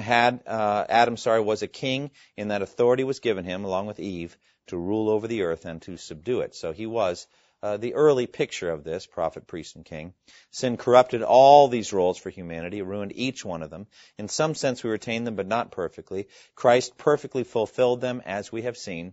was a king in that authority was given him, along with Eve, to rule over the earth and to subdue it. So he was the early picture of this, prophet, priest, and king. Sin corrupted all these roles for humanity, ruined each one of them. In some sense, we retain them, but not perfectly. Christ perfectly fulfilled them, as we have seen.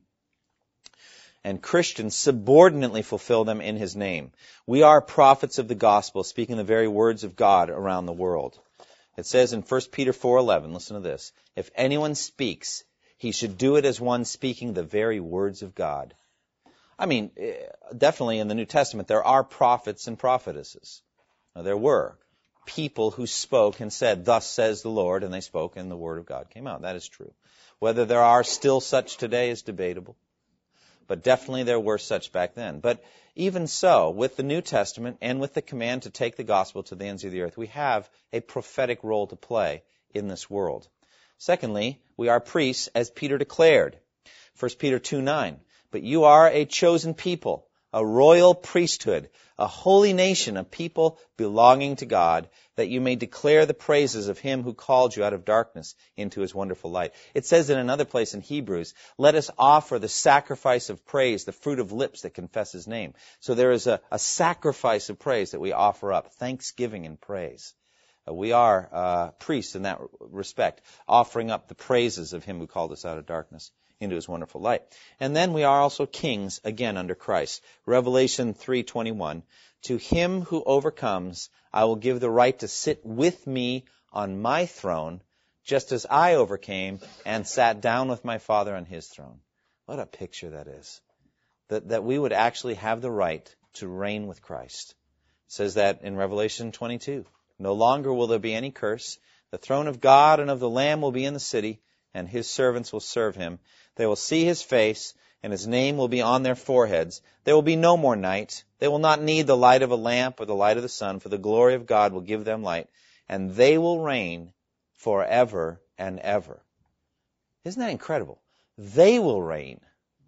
And Christians subordinately fulfill them in his name. We are prophets of the gospel, speaking the very words of God around the world. It says in 1 Peter 4:11, listen to this, if anyone speaks, he should do it as one speaking the very words of God. I mean, definitely in the New Testament, there are prophets and prophetesses. Now, there were people who spoke and said, thus says the Lord, and they spoke and the word of God came out. That is true. Whether there are still such today is debatable. But definitely there were such back then. But even so, with the New Testament and with the command to take the gospel to the ends of the earth, we have a prophetic role to play in this world. Secondly, we are priests, as Peter declared. 1 Peter 2:9. But you are a chosen people, a royal priesthood, a holy nation, a people belonging to God, that you may declare the praises of him who called you out of darkness into his wonderful light. It says in another place in Hebrews, let us offer the sacrifice of praise, the fruit of lips that confess his name. So there is a sacrifice of praise that we offer up, thanksgiving and praise. We are priests in that respect, offering up the praises of him who called us out of darkness into his wonderful light. And then we are also kings, again, under Christ. Revelation 3:21, to him who overcomes, I will give the right to sit with me on my throne, just as I overcame and sat down with my Father on his throne. What a picture that is. That we would actually have the right to reign with Christ. It says that in Revelation 22. No longer will there be any curse. The throne of God and of the Lamb will be in the city, and his servants will serve him. They will see his face, and his name will be on their foreheads. There will be no more night. They will not need the light of a lamp or the light of the sun, for the glory of God will give them light, and they will reign forever and ever. Isn't that incredible? They will reign.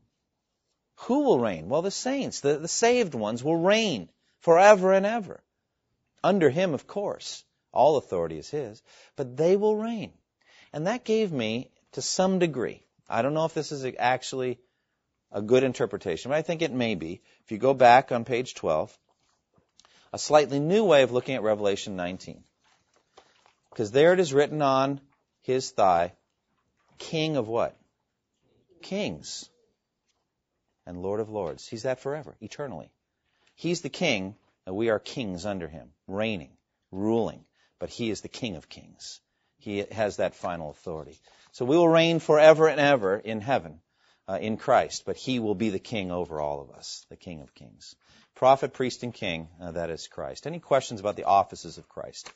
Who will reign? Well, the saints, the saved ones will reign forever and ever. Under him, of course. All authority is his. But they will reign. And that gave me, to some degree, I don't know if this is actually a good interpretation, but I think it may be, if you go back on page 12, a slightly new way of looking at Revelation 19. Because there it is written on his thigh, King of what? Kings. And Lord of Lords. He's that forever, eternally. He's the king, and we are kings under him, reigning, ruling. But he is the King of Kings. He has that final authority. So we will reign forever and ever in heaven, in Christ. But he will be the king over all of us, the King of Kings. Prophet, priest, and king, that is Christ. Any questions about the offices of Christ?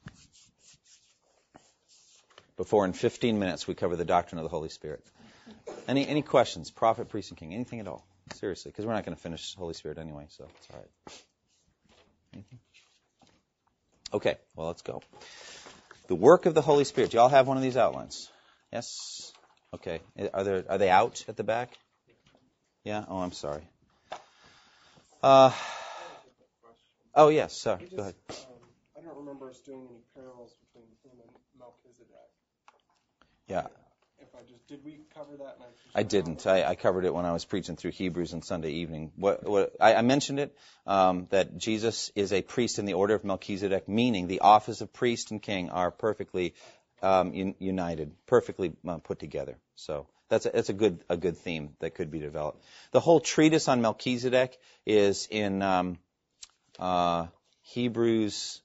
Before in 15 minutes we cover the doctrine of the Holy Spirit. Any questions? Prophet, priest, and king. Anything at all? Seriously, because we're not going to finish Holy Spirit anyway, so it's all right. Anything? Okay, well, let's go. The work of the Holy Spirit. Do you all have one of these outlines? Yes? Okay. Are they out at the back? Yeah? Oh, I'm sorry. Oh, yes, sir. Go ahead. I don't remember us doing any parallels between him and Melchizedek. Yeah. Did we cover that? I didn't. I covered it when I was preaching through Hebrews on Sunday evening. I mentioned it, that Jesus is a priest in the order of Melchizedek, meaning the office of priest and king are perfectly united, perfectly put together. So that's a good theme that could be developed. The whole treatise on Melchizedek is in Hebrews,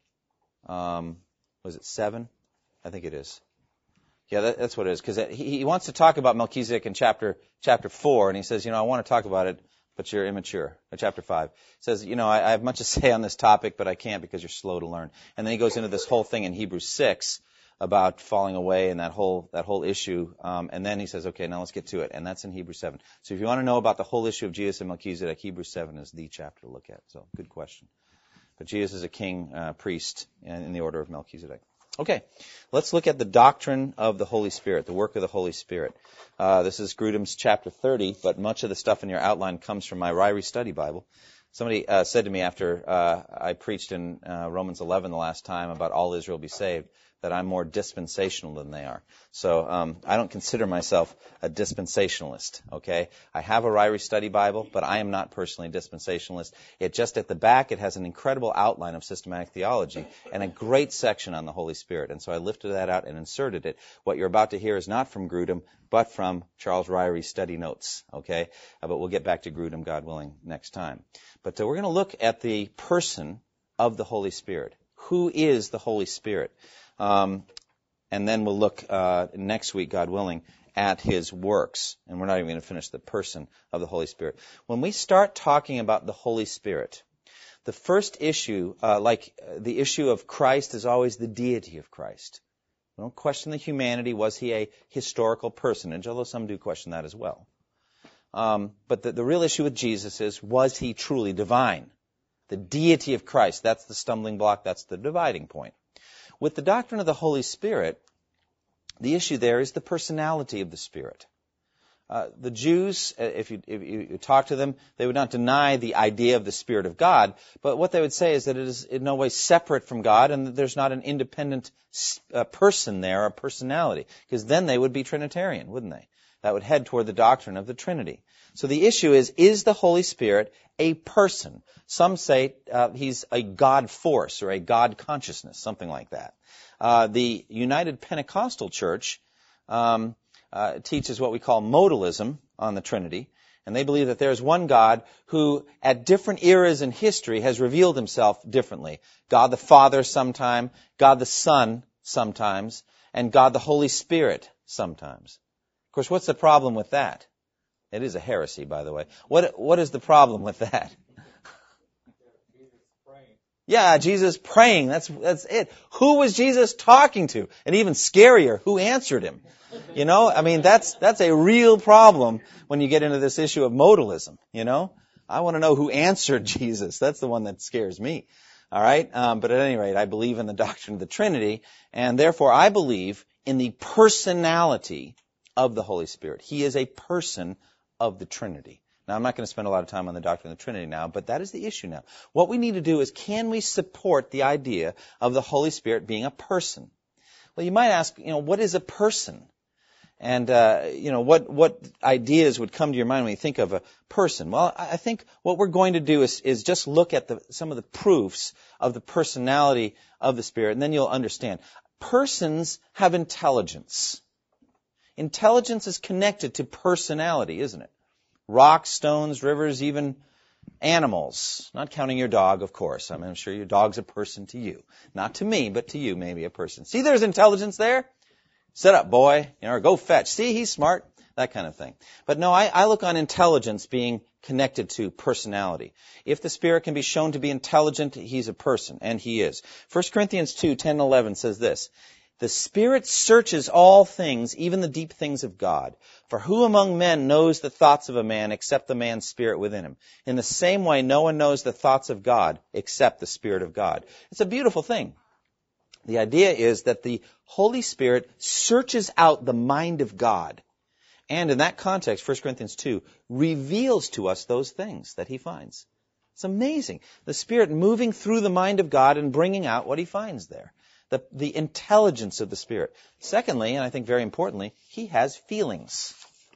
was it 7? I think it is. Yeah, that's what it is, because he wants to talk about Melchizedek in chapter 4, and he says, I want to talk about it, but you're immature. Chapter 5. He says, I have much to say on this topic, but I can't because you're slow to learn. And then he goes into this whole thing in Hebrews 6 about falling away and that whole issue, and then he says, okay, now let's get to it, and that's in Hebrews 7. So if you want to know about the whole issue of Jesus and Melchizedek, Hebrews 7 is the chapter to look at. So good question. But Jesus is a king, priest in the order of Melchizedek. Okay, let's look at the doctrine of the Holy Spirit, the work of the Holy Spirit. This is Grudem's chapter 30, but much of the stuff in your outline comes from my Ryrie Study Bible. Somebody said to me after I preached in Romans 11 the last time about all Israel be saved, that I'm more dispensational than they are. So I don't consider myself a dispensationalist, okay? I have a Ryrie Study Bible, but I am not personally a dispensationalist. It just at the back, it has an incredible outline of systematic theology and a great section on the Holy Spirit. And so I lifted that out and inserted it. What you're about to hear is not from Grudem, but from Charles Ryrie's study notes, okay? But we'll get back to Grudem, God willing, next time. But we're going to look at the person of the Holy Spirit. Who is the Holy Spirit? And then we'll look next week, God willing, at his works. And we're not even going to finish the person of the Holy Spirit. When we start talking about the Holy Spirit, the first issue, like the issue of Christ, is always the deity of Christ. We don't question the humanity. Was he a historical personage? Although some do question that as well. But the real issue with Jesus is, was he truly divine? The deity of Christ, that's the stumbling block, that's the dividing point. With the doctrine of the Holy Spirit, the issue there is the personality of the Spirit. The Jews, if you talk to them, they would not deny the idea of the Spirit of God, but what they would say is that it is in no way separate from God and that there's not an independent person there, or personality, because then they would be Trinitarian, wouldn't they? That would head toward the doctrine of the Trinity. So the issue is the Holy Spirit a person? Some say he's a God force or a God consciousness, something like that. The United Pentecostal Church teaches what we call modalism on the Trinity, and they believe that there's one God who, at different eras in history, has revealed himself differently. God the Father sometime, God the Son sometimes, and God the Holy Spirit sometimes. Of course, what's the problem with that? It is a heresy, by the way. What is the problem with that? Yeah, Jesus praying. That's it. Who was Jesus talking to? And even scarier, who answered him? You know, I mean, that's a real problem when you get into this issue of modalism, you know. I want to know who answered Jesus. That's the one that scares me. All right? But at any rate, I believe in the doctrine of the Trinity, and therefore I believe in the personality of the Holy Spirit. He is a person of the Trinity. Now, I'm not going to spend a lot of time on the doctrine of the Trinity now, but that is the issue now. What we need to do is, can we support the idea of the Holy Spirit being a person? Well, you might ask, what is a person? And, what ideas would come to your mind when you think of a person? Well, I think what we're going to do is just look at some of the proofs of the personality of the Spirit, and then you'll understand. Persons have intelligence. Intelligence is connected to personality, isn't it? Rocks, stones, rivers, even animals. Not counting your dog, of course. I mean, I'm sure your dog's a person to you. Not to me, but to you, maybe a person. See, there's intelligence there. Sit up, boy. Or go fetch. See, he's smart. That kind of thing. But no, I look on intelligence being connected to personality. If the Spirit can be shown to be intelligent, he's a person, and he is. 1 Corinthians 2:10-11 says this: "The Spirit searches all things, even the deep things of God. For who among men knows the thoughts of a man except the man's spirit within him? In the same way, no one knows the thoughts of God except the Spirit of God." It's a beautiful thing. The idea is that the Holy Spirit searches out the mind of God. And in that context, 1 Corinthians 2 reveals to us those things that he finds. It's amazing. The Spirit moving through the mind of God and bringing out what he finds there. The intelligence of the Spirit. Secondly, and I think very importantly, he has feelings.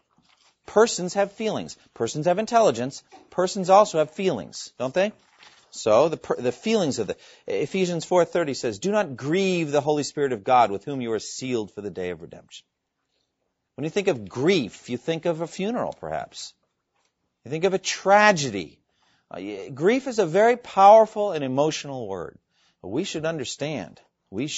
Persons have feelings. Persons have intelligence. Persons also have feelings, don't they? So the feelings of Ephesians 4:30 says, "Do not grieve the Holy Spirit of God, with whom you are sealed for the day of redemption." When you think of grief, you think of a funeral, perhaps. You think of a tragedy. Grief is a very powerful and emotional word. But we should understand. We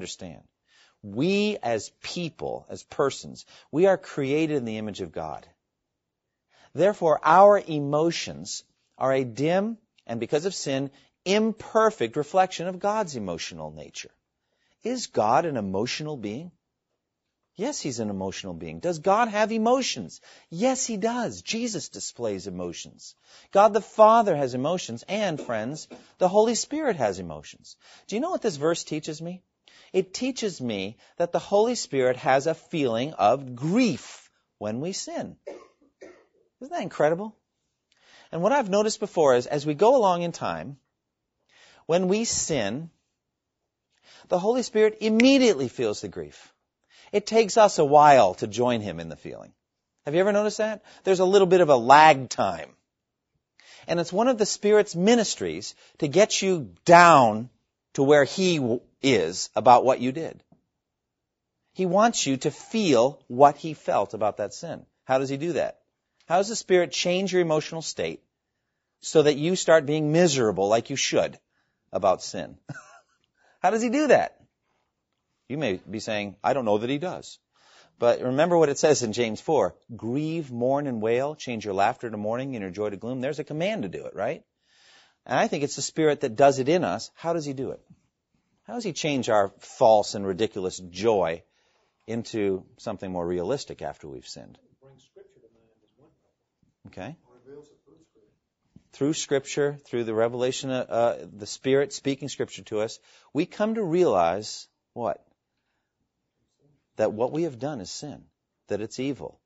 as people, as persons, we are created in the image of God. Therefore, our emotions are a dim, and because of sin, imperfect reflection of God's emotional nature. Is God an emotional being? Yes, he's an emotional being. Does God have emotions? Yes, he does. Jesus displays emotions. God the Father has emotions, and, friends, the Holy Spirit has emotions. Do you know what this verse teaches me? It teaches me that the Holy Spirit has a feeling of grief when we sin. Isn't that incredible? And what I've noticed before is, as we go along in time, when we sin, the Holy Spirit immediately feels the grief. It takes us a while to join him in the feeling. Have you ever noticed that? There's a little bit of a lag time. And it's one of the Spirit's ministries to get you down to where he is about what you did. He wants you to feel what he felt about that sin. How does he do that? How does the Spirit change your emotional state so that you start being miserable like you should about sin? How does he do that? You may be saying, I don't know that he does. But remember what it says in James 4. Grieve, mourn, and wail. Change your laughter to mourning and your joy to gloom. There's a command to do it, right? And I think it's the Spirit that does it in us. How does he do it? How does he change our false and ridiculous joy into something more realistic after we've sinned? Bring Scripture to mind as one way. Okay. Reveals it through Scripture. Through Scripture, through the revelation of the Spirit speaking Scripture to us, we come to realize what? That what we have done is sin, that it's evil,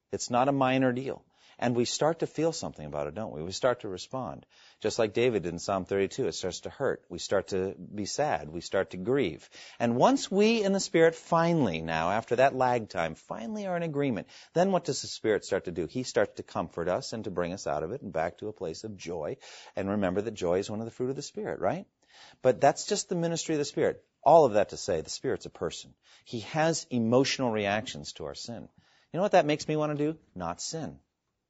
It's not a minor deal. And we start to feel something about it, don't we? We start to respond. Just like David did in Psalm 32, it starts to hurt. We start to be sad. We start to grieve. And once we in the Spirit finally now, after that lag time, finally are in agreement, then what does the Spirit start to do? He starts to comfort us and to bring us out of it and back to a place of joy. And remember that joy is one of the fruit of the Spirit, right? But that's just the ministry of the Spirit. All of that to say, the Spirit's a person. He has emotional reactions to our sin. You know what that makes me want to do? Not sin.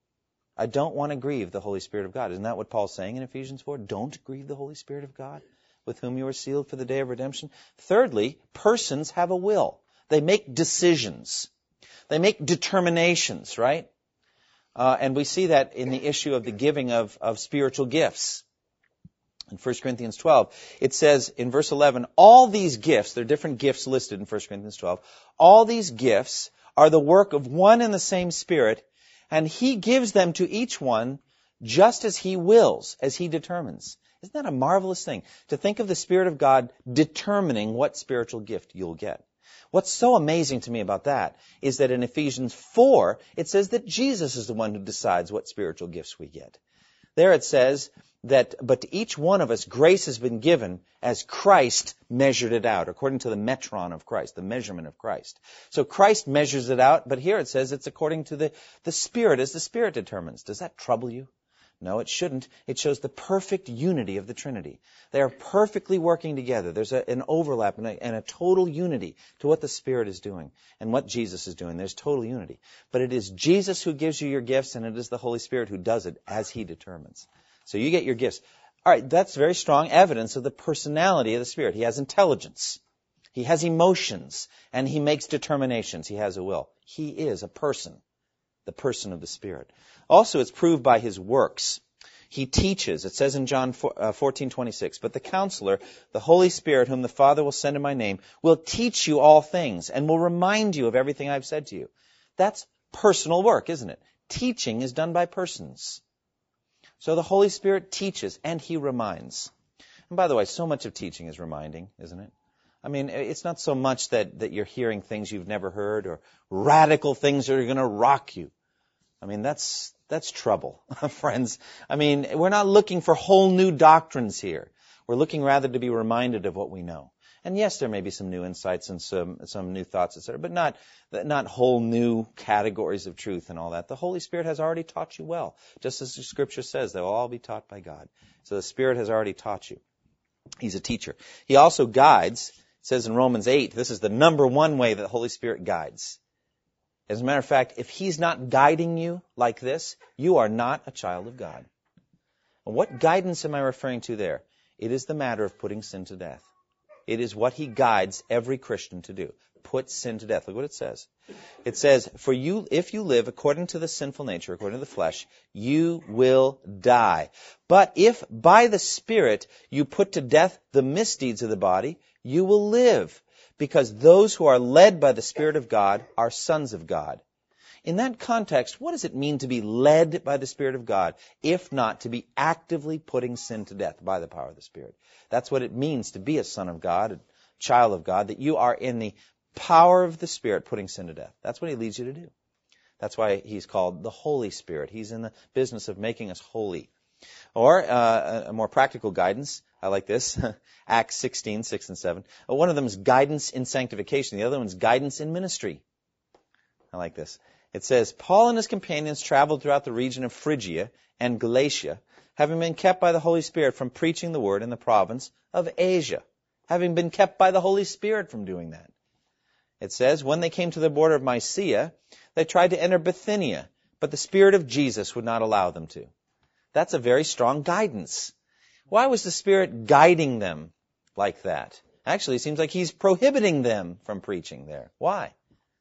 I don't want to grieve the Holy Spirit of God. Isn't that what Paul's saying in Ephesians 4? Don't grieve the Holy Spirit of God, with whom you are sealed for the day of redemption. Thirdly, persons have a will. They make decisions. They make determinations, right? And we see that in the issue of the giving of spiritual gifts. In 1 Corinthians 12, it says in verse 11, all these gifts, there are different gifts listed in 1 Corinthians 12, all these gifts are the work of one and the same Spirit, and He gives them to each one just as He wills, as He determines. Isn't that a marvelous thing? To think of the Spirit of God determining what spiritual gift you'll get. What's so amazing to me about that is that in Ephesians 4, it says that Jesus is the one who decides what spiritual gifts we get. There it says that, but to each one of us, grace has been given as Christ measured it out, according to the metron of Christ, the measurement of Christ. So Christ measures it out, but here it says it's according to the Spirit, as the Spirit determines. Does that trouble you? No, it shouldn't. It shows the perfect unity of the Trinity. They are perfectly working together. There's an overlap and a total unity to what the Spirit is doing and what Jesus is doing. There's total unity. But it is Jesus who gives you your gifts, and it is the Holy Spirit who does it as He determines. So you get your gifts. All right, that's very strong evidence of the personality of the Spirit. He has intelligence. He has emotions. And He makes determinations. He has a will. He is a person, the person of the Spirit. Also, it's proved by His works. He teaches. It says in John 14:26, but the Counselor, the Holy Spirit, whom the Father will send in my name, will teach you all things and will remind you of everything I've said to you. That's personal work, isn't it? Teaching is done by persons. So the Holy Spirit teaches and He reminds. And by the way, so much of teaching is reminding, isn't it? I mean, it's not so much that you're hearing things you've never heard or radical things that are going to rock you. I mean, that's trouble, friends. I mean, we're not looking for whole new doctrines here. We're looking rather to be reminded of what we know. And yes, there may be some new insights and some new thoughts, etc., but not whole new categories of truth and all that. The Holy Spirit has already taught you well. Just as the Scripture says, they will all be taught by God. So the Spirit has already taught you. He's a teacher. He also guides. It says in Romans 8, this is the number one way that the Holy Spirit guides. As a matter of fact, if He's not guiding you like this, you are not a child of God. And what guidance am I referring to there? It is the matter of putting sin to death. It is what He guides every Christian to do. Put sin to death. Look what it says. It says, for you, if you live according to the sinful nature, according to the flesh, you will die. But if by the Spirit you put to death the misdeeds of the body, you will live. Because those who are led by the Spirit of God are sons of God. In that context, what does it mean to be led by the Spirit of God, if not to be actively putting sin to death by the power of the Spirit? That's what it means to be a son of God, a child of God, that you are in the power of the Spirit putting sin to death. That's what He leads you to do. That's why He's called the Holy Spirit. He's in the business of making us holy. Or a more practical guidance, I like this, Acts 16, 6 and 7. One of them is guidance in sanctification. The other one is guidance in ministry. I like this. It says, Paul and his companions traveled throughout the region of Phrygia and Galatia, having been kept by the Holy Spirit from preaching the word in the province of Asia. Having been kept by the Holy Spirit from doing that. It says, when they came to the border of Mysia, they tried to enter Bithynia, but the Spirit of Jesus would not allow them to. That's a very strong guidance. Why was the Spirit guiding them like that? Actually, it seems like He's prohibiting them from preaching there. Why?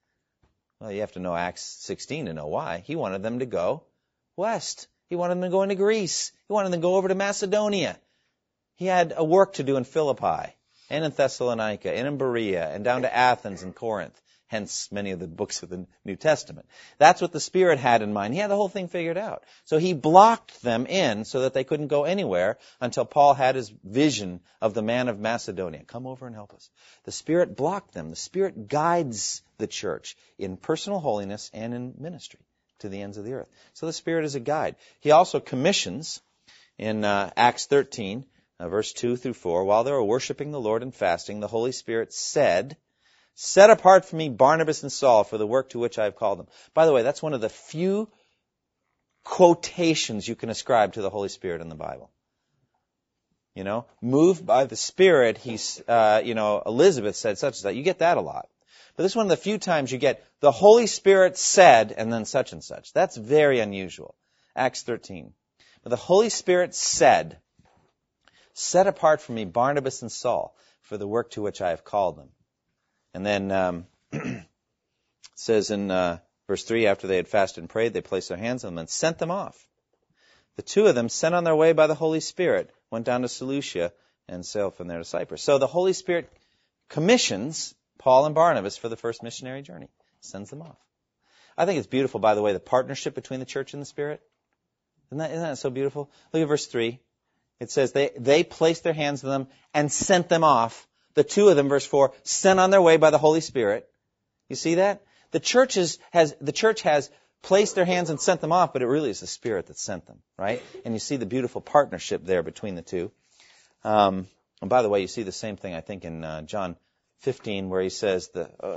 Well, you have to know Acts 16 to know why. He wanted them to go west. He wanted them to go into Greece. He wanted them to go over to Macedonia. He had a work to do in Philippi, and in Thessalonica, and in Berea, and down to Athens and Corinth. Hence, many of the books of the New Testament. That's what the Spirit had in mind. He had the whole thing figured out. So He blocked them in so that they couldn't go anywhere until Paul had his vision of the man of Macedonia. Come over and help us. The Spirit blocked them. The Spirit guides the church in personal holiness and in ministry. to the ends of the earth. So the Spirit is a guide. He also commissions in Acts 13, verse 2 through 4, while they were worshiping the Lord and fasting, the Holy Spirit said, "Set apart for me Barnabas and Saul for the work to which I have called them." By the way, that's one of the few quotations you can ascribe to the Holy Spirit in the Bible. You know, moved by the Spirit, Elizabeth said such as that. You get that a lot. But this is one of the few times you get the Holy Spirit said and then such and such. That's very unusual. Acts 13. But the Holy Spirit said, "Set apart for me Barnabas and Saul for the work to which I have called them." And then it says in verse 3, after they had fasted and prayed, they placed their hands on them and sent them off. The two of them, sent on their way by the Holy Spirit, went down to Seleucia and sailed from there to Cyprus. So the Holy Spirit commissions Paul and Barnabas for the first missionary journey. Sends them off. I think it's beautiful, by the way, the partnership between the church and the Spirit. Isn't that so beautiful? Look at verse 3. It says they placed their hands on them and sent them off. The two of them, verse 4, sent on their way by the Holy Spirit. You see that? The church has placed their hands and sent them off, but it really is the Spirit that sent them, right? And you see the beautiful partnership there between the two. And by the way, you see the same thing, I think, in John 15, where he says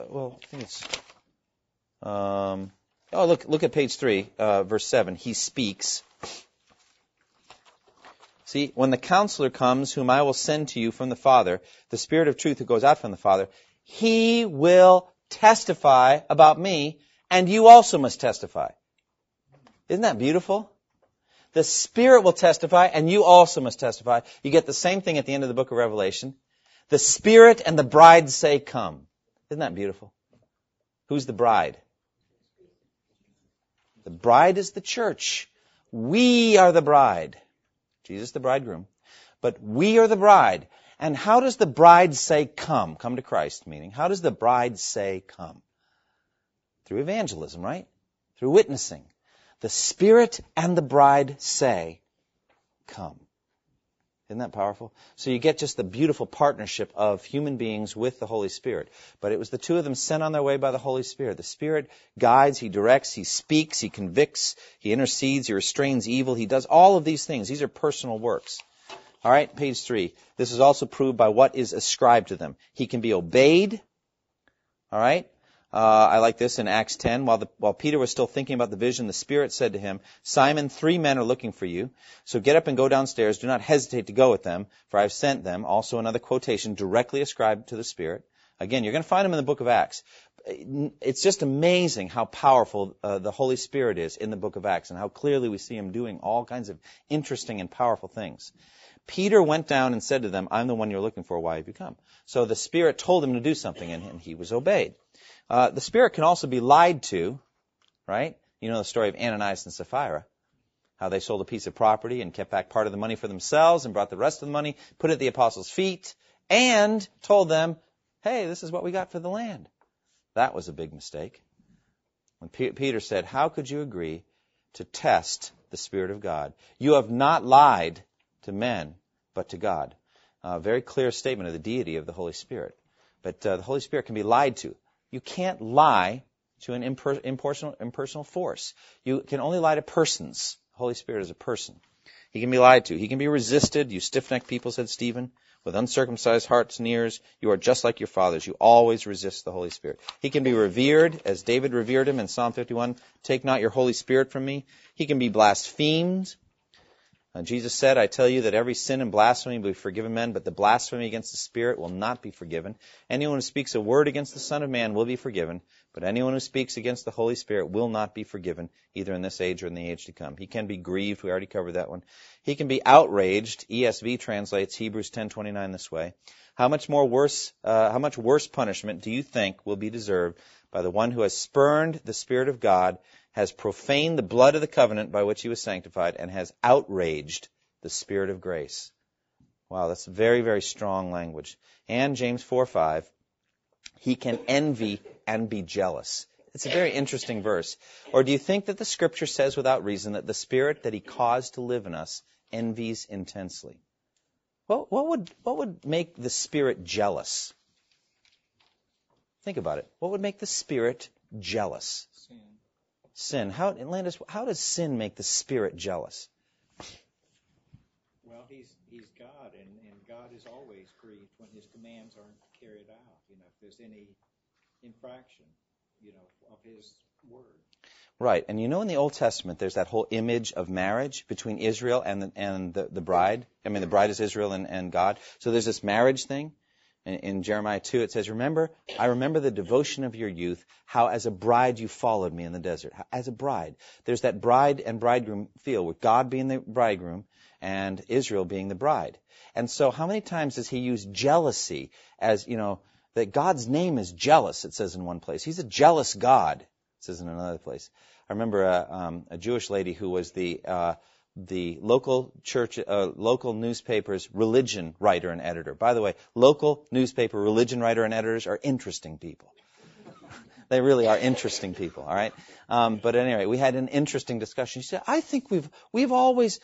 look at page 3, verse 7. He speaks. See, when the Counselor comes, whom I will send to you from the Father, the Spirit of truth who goes out from the Father, he will testify about me, and you also must testify. Isn't that beautiful? The Spirit will testify, and you also must testify. You get the same thing at the end of the book of Revelation. The Spirit and the bride say, "Come." Isn't that beautiful? Who's the bride? The bride is the church. We are the bride. Jesus the bridegroom. But we are the bride. And how does the bride say, "Come"? Come to Christ, meaning. How does the bride say, "Come"? Through evangelism, right? Through witnessing. The Spirit and the bride say, "Come." Isn't that powerful? So you get just the beautiful partnership of human beings with the Holy Spirit. But it was the two of them sent on their way by the Holy Spirit. The Spirit guides, He directs, He speaks, He convicts, He intercedes, He restrains evil. He does all of these things. These are personal works. All right, page 3. This is also proved by what is ascribed to them. He can be obeyed. All right. I like this in Acts 10. While Peter was still thinking about the vision, the Spirit said to him, "Simon, 3 men are looking for you. So get up and go downstairs. Do not hesitate to go with them, for I have sent them." Also another quotation directly ascribed to the Spirit. Again, you're going to find them in the book of Acts. It's just amazing how powerful the Holy Spirit is in the book of Acts and how clearly we see Him doing all kinds of interesting and powerful things. Peter went down and said to them, "I'm the one you're looking for. Why have you come?" So the Spirit told him to do something, and he was obeyed. The Spirit can also be lied to, right? You know the story of Ananias and Sapphira, how they sold a piece of property and kept back part of the money for themselves and brought the rest of the money, put it at the apostles' feet, and told them, "Hey, this is what we got for the land." That was a big mistake. When Peter said, "How could you agree to test the Spirit of God? You have not lied to men, but to God." A very clear statement of the deity of the Holy Spirit. But the Holy Spirit can be lied to. You can't lie to an impersonal force. You can only lie to persons. The Holy Spirit is a person. He can be lied to. He can be resisted. "You stiff-necked people," said Stephen, "with uncircumcised hearts and ears, you are just like your fathers. You always resist the Holy Spirit." He can be revered, as David revered Him in Psalm 51, "Take not your Holy Spirit from me." He can be blasphemed. Jesus said, "I tell you that every sin and blasphemy will be forgiven men, but the blasphemy against the Spirit will not be forgiven. Anyone who speaks a word against the Son of Man will be forgiven, but anyone who speaks against the Holy Spirit will not be forgiven, either in this age or in the age to come." He can be grieved. We already covered that one. He can be outraged. ESV translates Hebrews 10:29 this way. How much worse punishment do you think will be deserved by the one who has spurned the Spirit of God, has profaned the blood of the covenant by which He was sanctified, and has outraged the Spirit of grace? Wow, that's very, very strong language. And James 4:5, he can envy and be jealous. It's a very interesting verse. Or do you think that the Scripture says without reason that the Spirit that He caused to live in us envies intensely? What would make the Spirit jealous? Think about it. What would make the Spirit jealous? Sin. sin. Landis, how does sin make the Spirit jealous? Well, he's God, and God is always grieved when his commands aren't carried out. If there's any infraction, of his word. Right. And in the Old Testament, there's that whole image of marriage between Israel and the bride. I mean, the bride is Israel and God. So there's this marriage thing. In Jeremiah 2, it says, I remember the devotion of your youth, how as a bride you followed me in the desert. As a bride. There's that bride and bridegroom feel, with God being the bridegroom and Israel being the bride. And so how many times does he use jealousy as, that God's name is jealous, it says in one place. He's a jealous God, it says in another place. I remember a Jewish lady who was the local church, local newspaper's religion writer and editor. By the way, local newspaper religion writer and editors are interesting people. They really are interesting people, all right? But anyway, we had an interesting discussion. She said, I think we've always,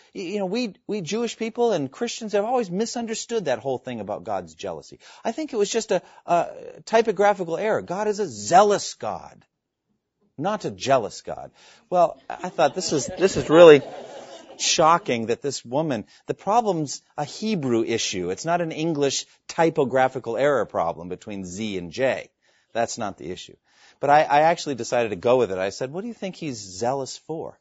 we Jewish people and Christians have always misunderstood that whole thing about God's jealousy. I think it was just a typographical error. God is a zealous God, not a jealous God. Well, I thought this is really shocking that this woman, the problem's a Hebrew issue. It's not an English typographical error problem between Z and J. That's not the issue. But I actually decided to go with it. I said, what do you think he's zealous for?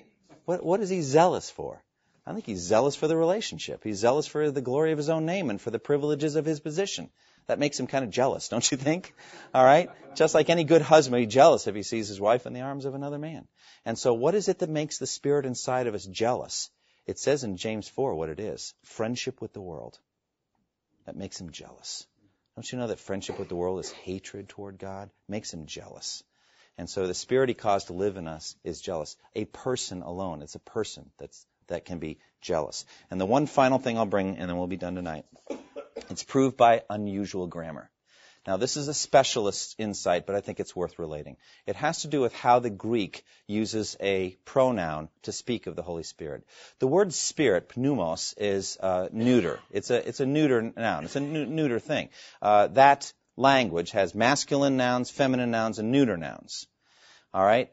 What is he zealous for? I think he's zealous for the relationship. He's zealous for the glory of his own name and for the privileges of his position. That makes him kind of jealous, don't you think? All right? Just like any good husband, he's jealous if he sees his wife in the arms of another man. And so what is it that makes the Spirit inside of us jealous? It says in James 4 what it is. Friendship with the world. That makes him jealous. Don't you know that friendship with the world is hatred toward God? Makes him jealous. And so the Spirit he caused to live in us is jealous. A person alone. It's a person that can be jealous. And the one final thing I'll bring, and then we'll be done tonight. It's proved by unusual grammar. Now, this is a specialist's insight, but I think it's worth relating. It has to do with how the Greek uses a pronoun to speak of the Holy Spirit. The word spirit, pneumos, is neuter. It's a neuter noun. It's a neuter thing. That language has masculine nouns, feminine nouns, and neuter nouns. All right?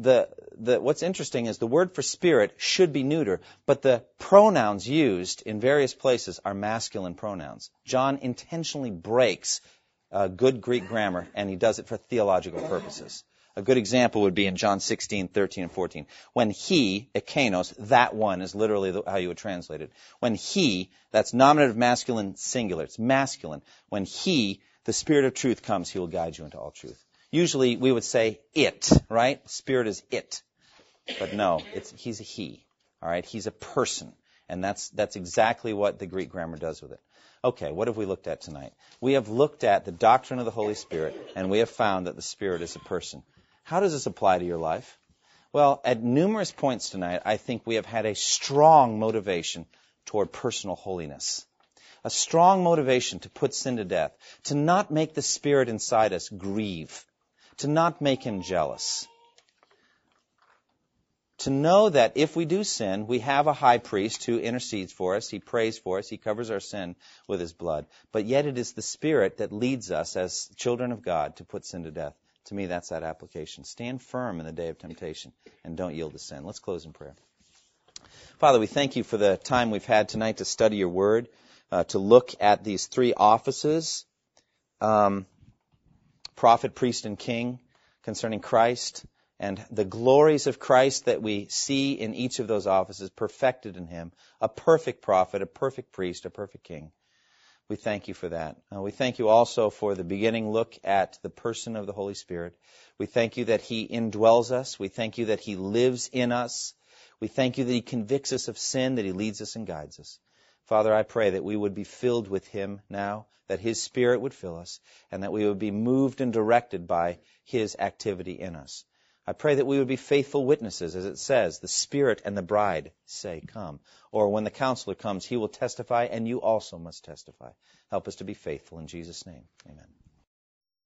What's interesting is the word for spirit should be neuter, but the pronouns used in various places are masculine pronouns. John intentionally breaks good Greek grammar, and he does it for theological purposes. A good example would be in John 16, 13, and 14. When he, ekenos, that one is literally how you would translate it. When he, that's nominative masculine singular, it's masculine. When he, the Spirit of truth comes, he will guide you into all truth. Usually we would say it, right? Spirit is it. But no, he's a he. All right? He's a person. And that's exactly what the Greek grammar does with it. Okay, what have we looked at tonight? We have looked at the doctrine of the Holy Spirit, and we have found that the Spirit is a person. How does this apply to your life? Well, at numerous points tonight, I think we have had a strong motivation toward personal holiness. A strong motivation to put sin to death, to not make the Spirit inside us grieve, to not make him jealous. To know that if we do sin, we have a high priest who intercedes for us, he prays for us, he covers our sin with his blood. But yet it is the Spirit that leads us as children of God to put sin to death. To me, that's that application. Stand firm in the day of temptation and don't yield to sin. Let's close in prayer. Father, we thank you for the time we've had tonight to study your word, to look at these three offices, prophet, priest, and king, concerning Christ, and the glories of Christ that we see in each of those offices perfected in him, a perfect prophet, a perfect priest, a perfect king. We thank you for that. We thank you also for the beginning look at the person of the Holy Spirit. We thank you that he indwells us. We thank you that he lives in us. We thank you that he convicts us of sin, that he leads us and guides us. Father, I pray that we would be filled with him now, that his Spirit would fill us, and that we would be moved and directed by his activity in us. I pray that we would be faithful witnesses, as it says, the Spirit and the bride say, come. Or when the counselor comes, he will testify, and you also must testify. Help us to be faithful in Jesus' name. Amen.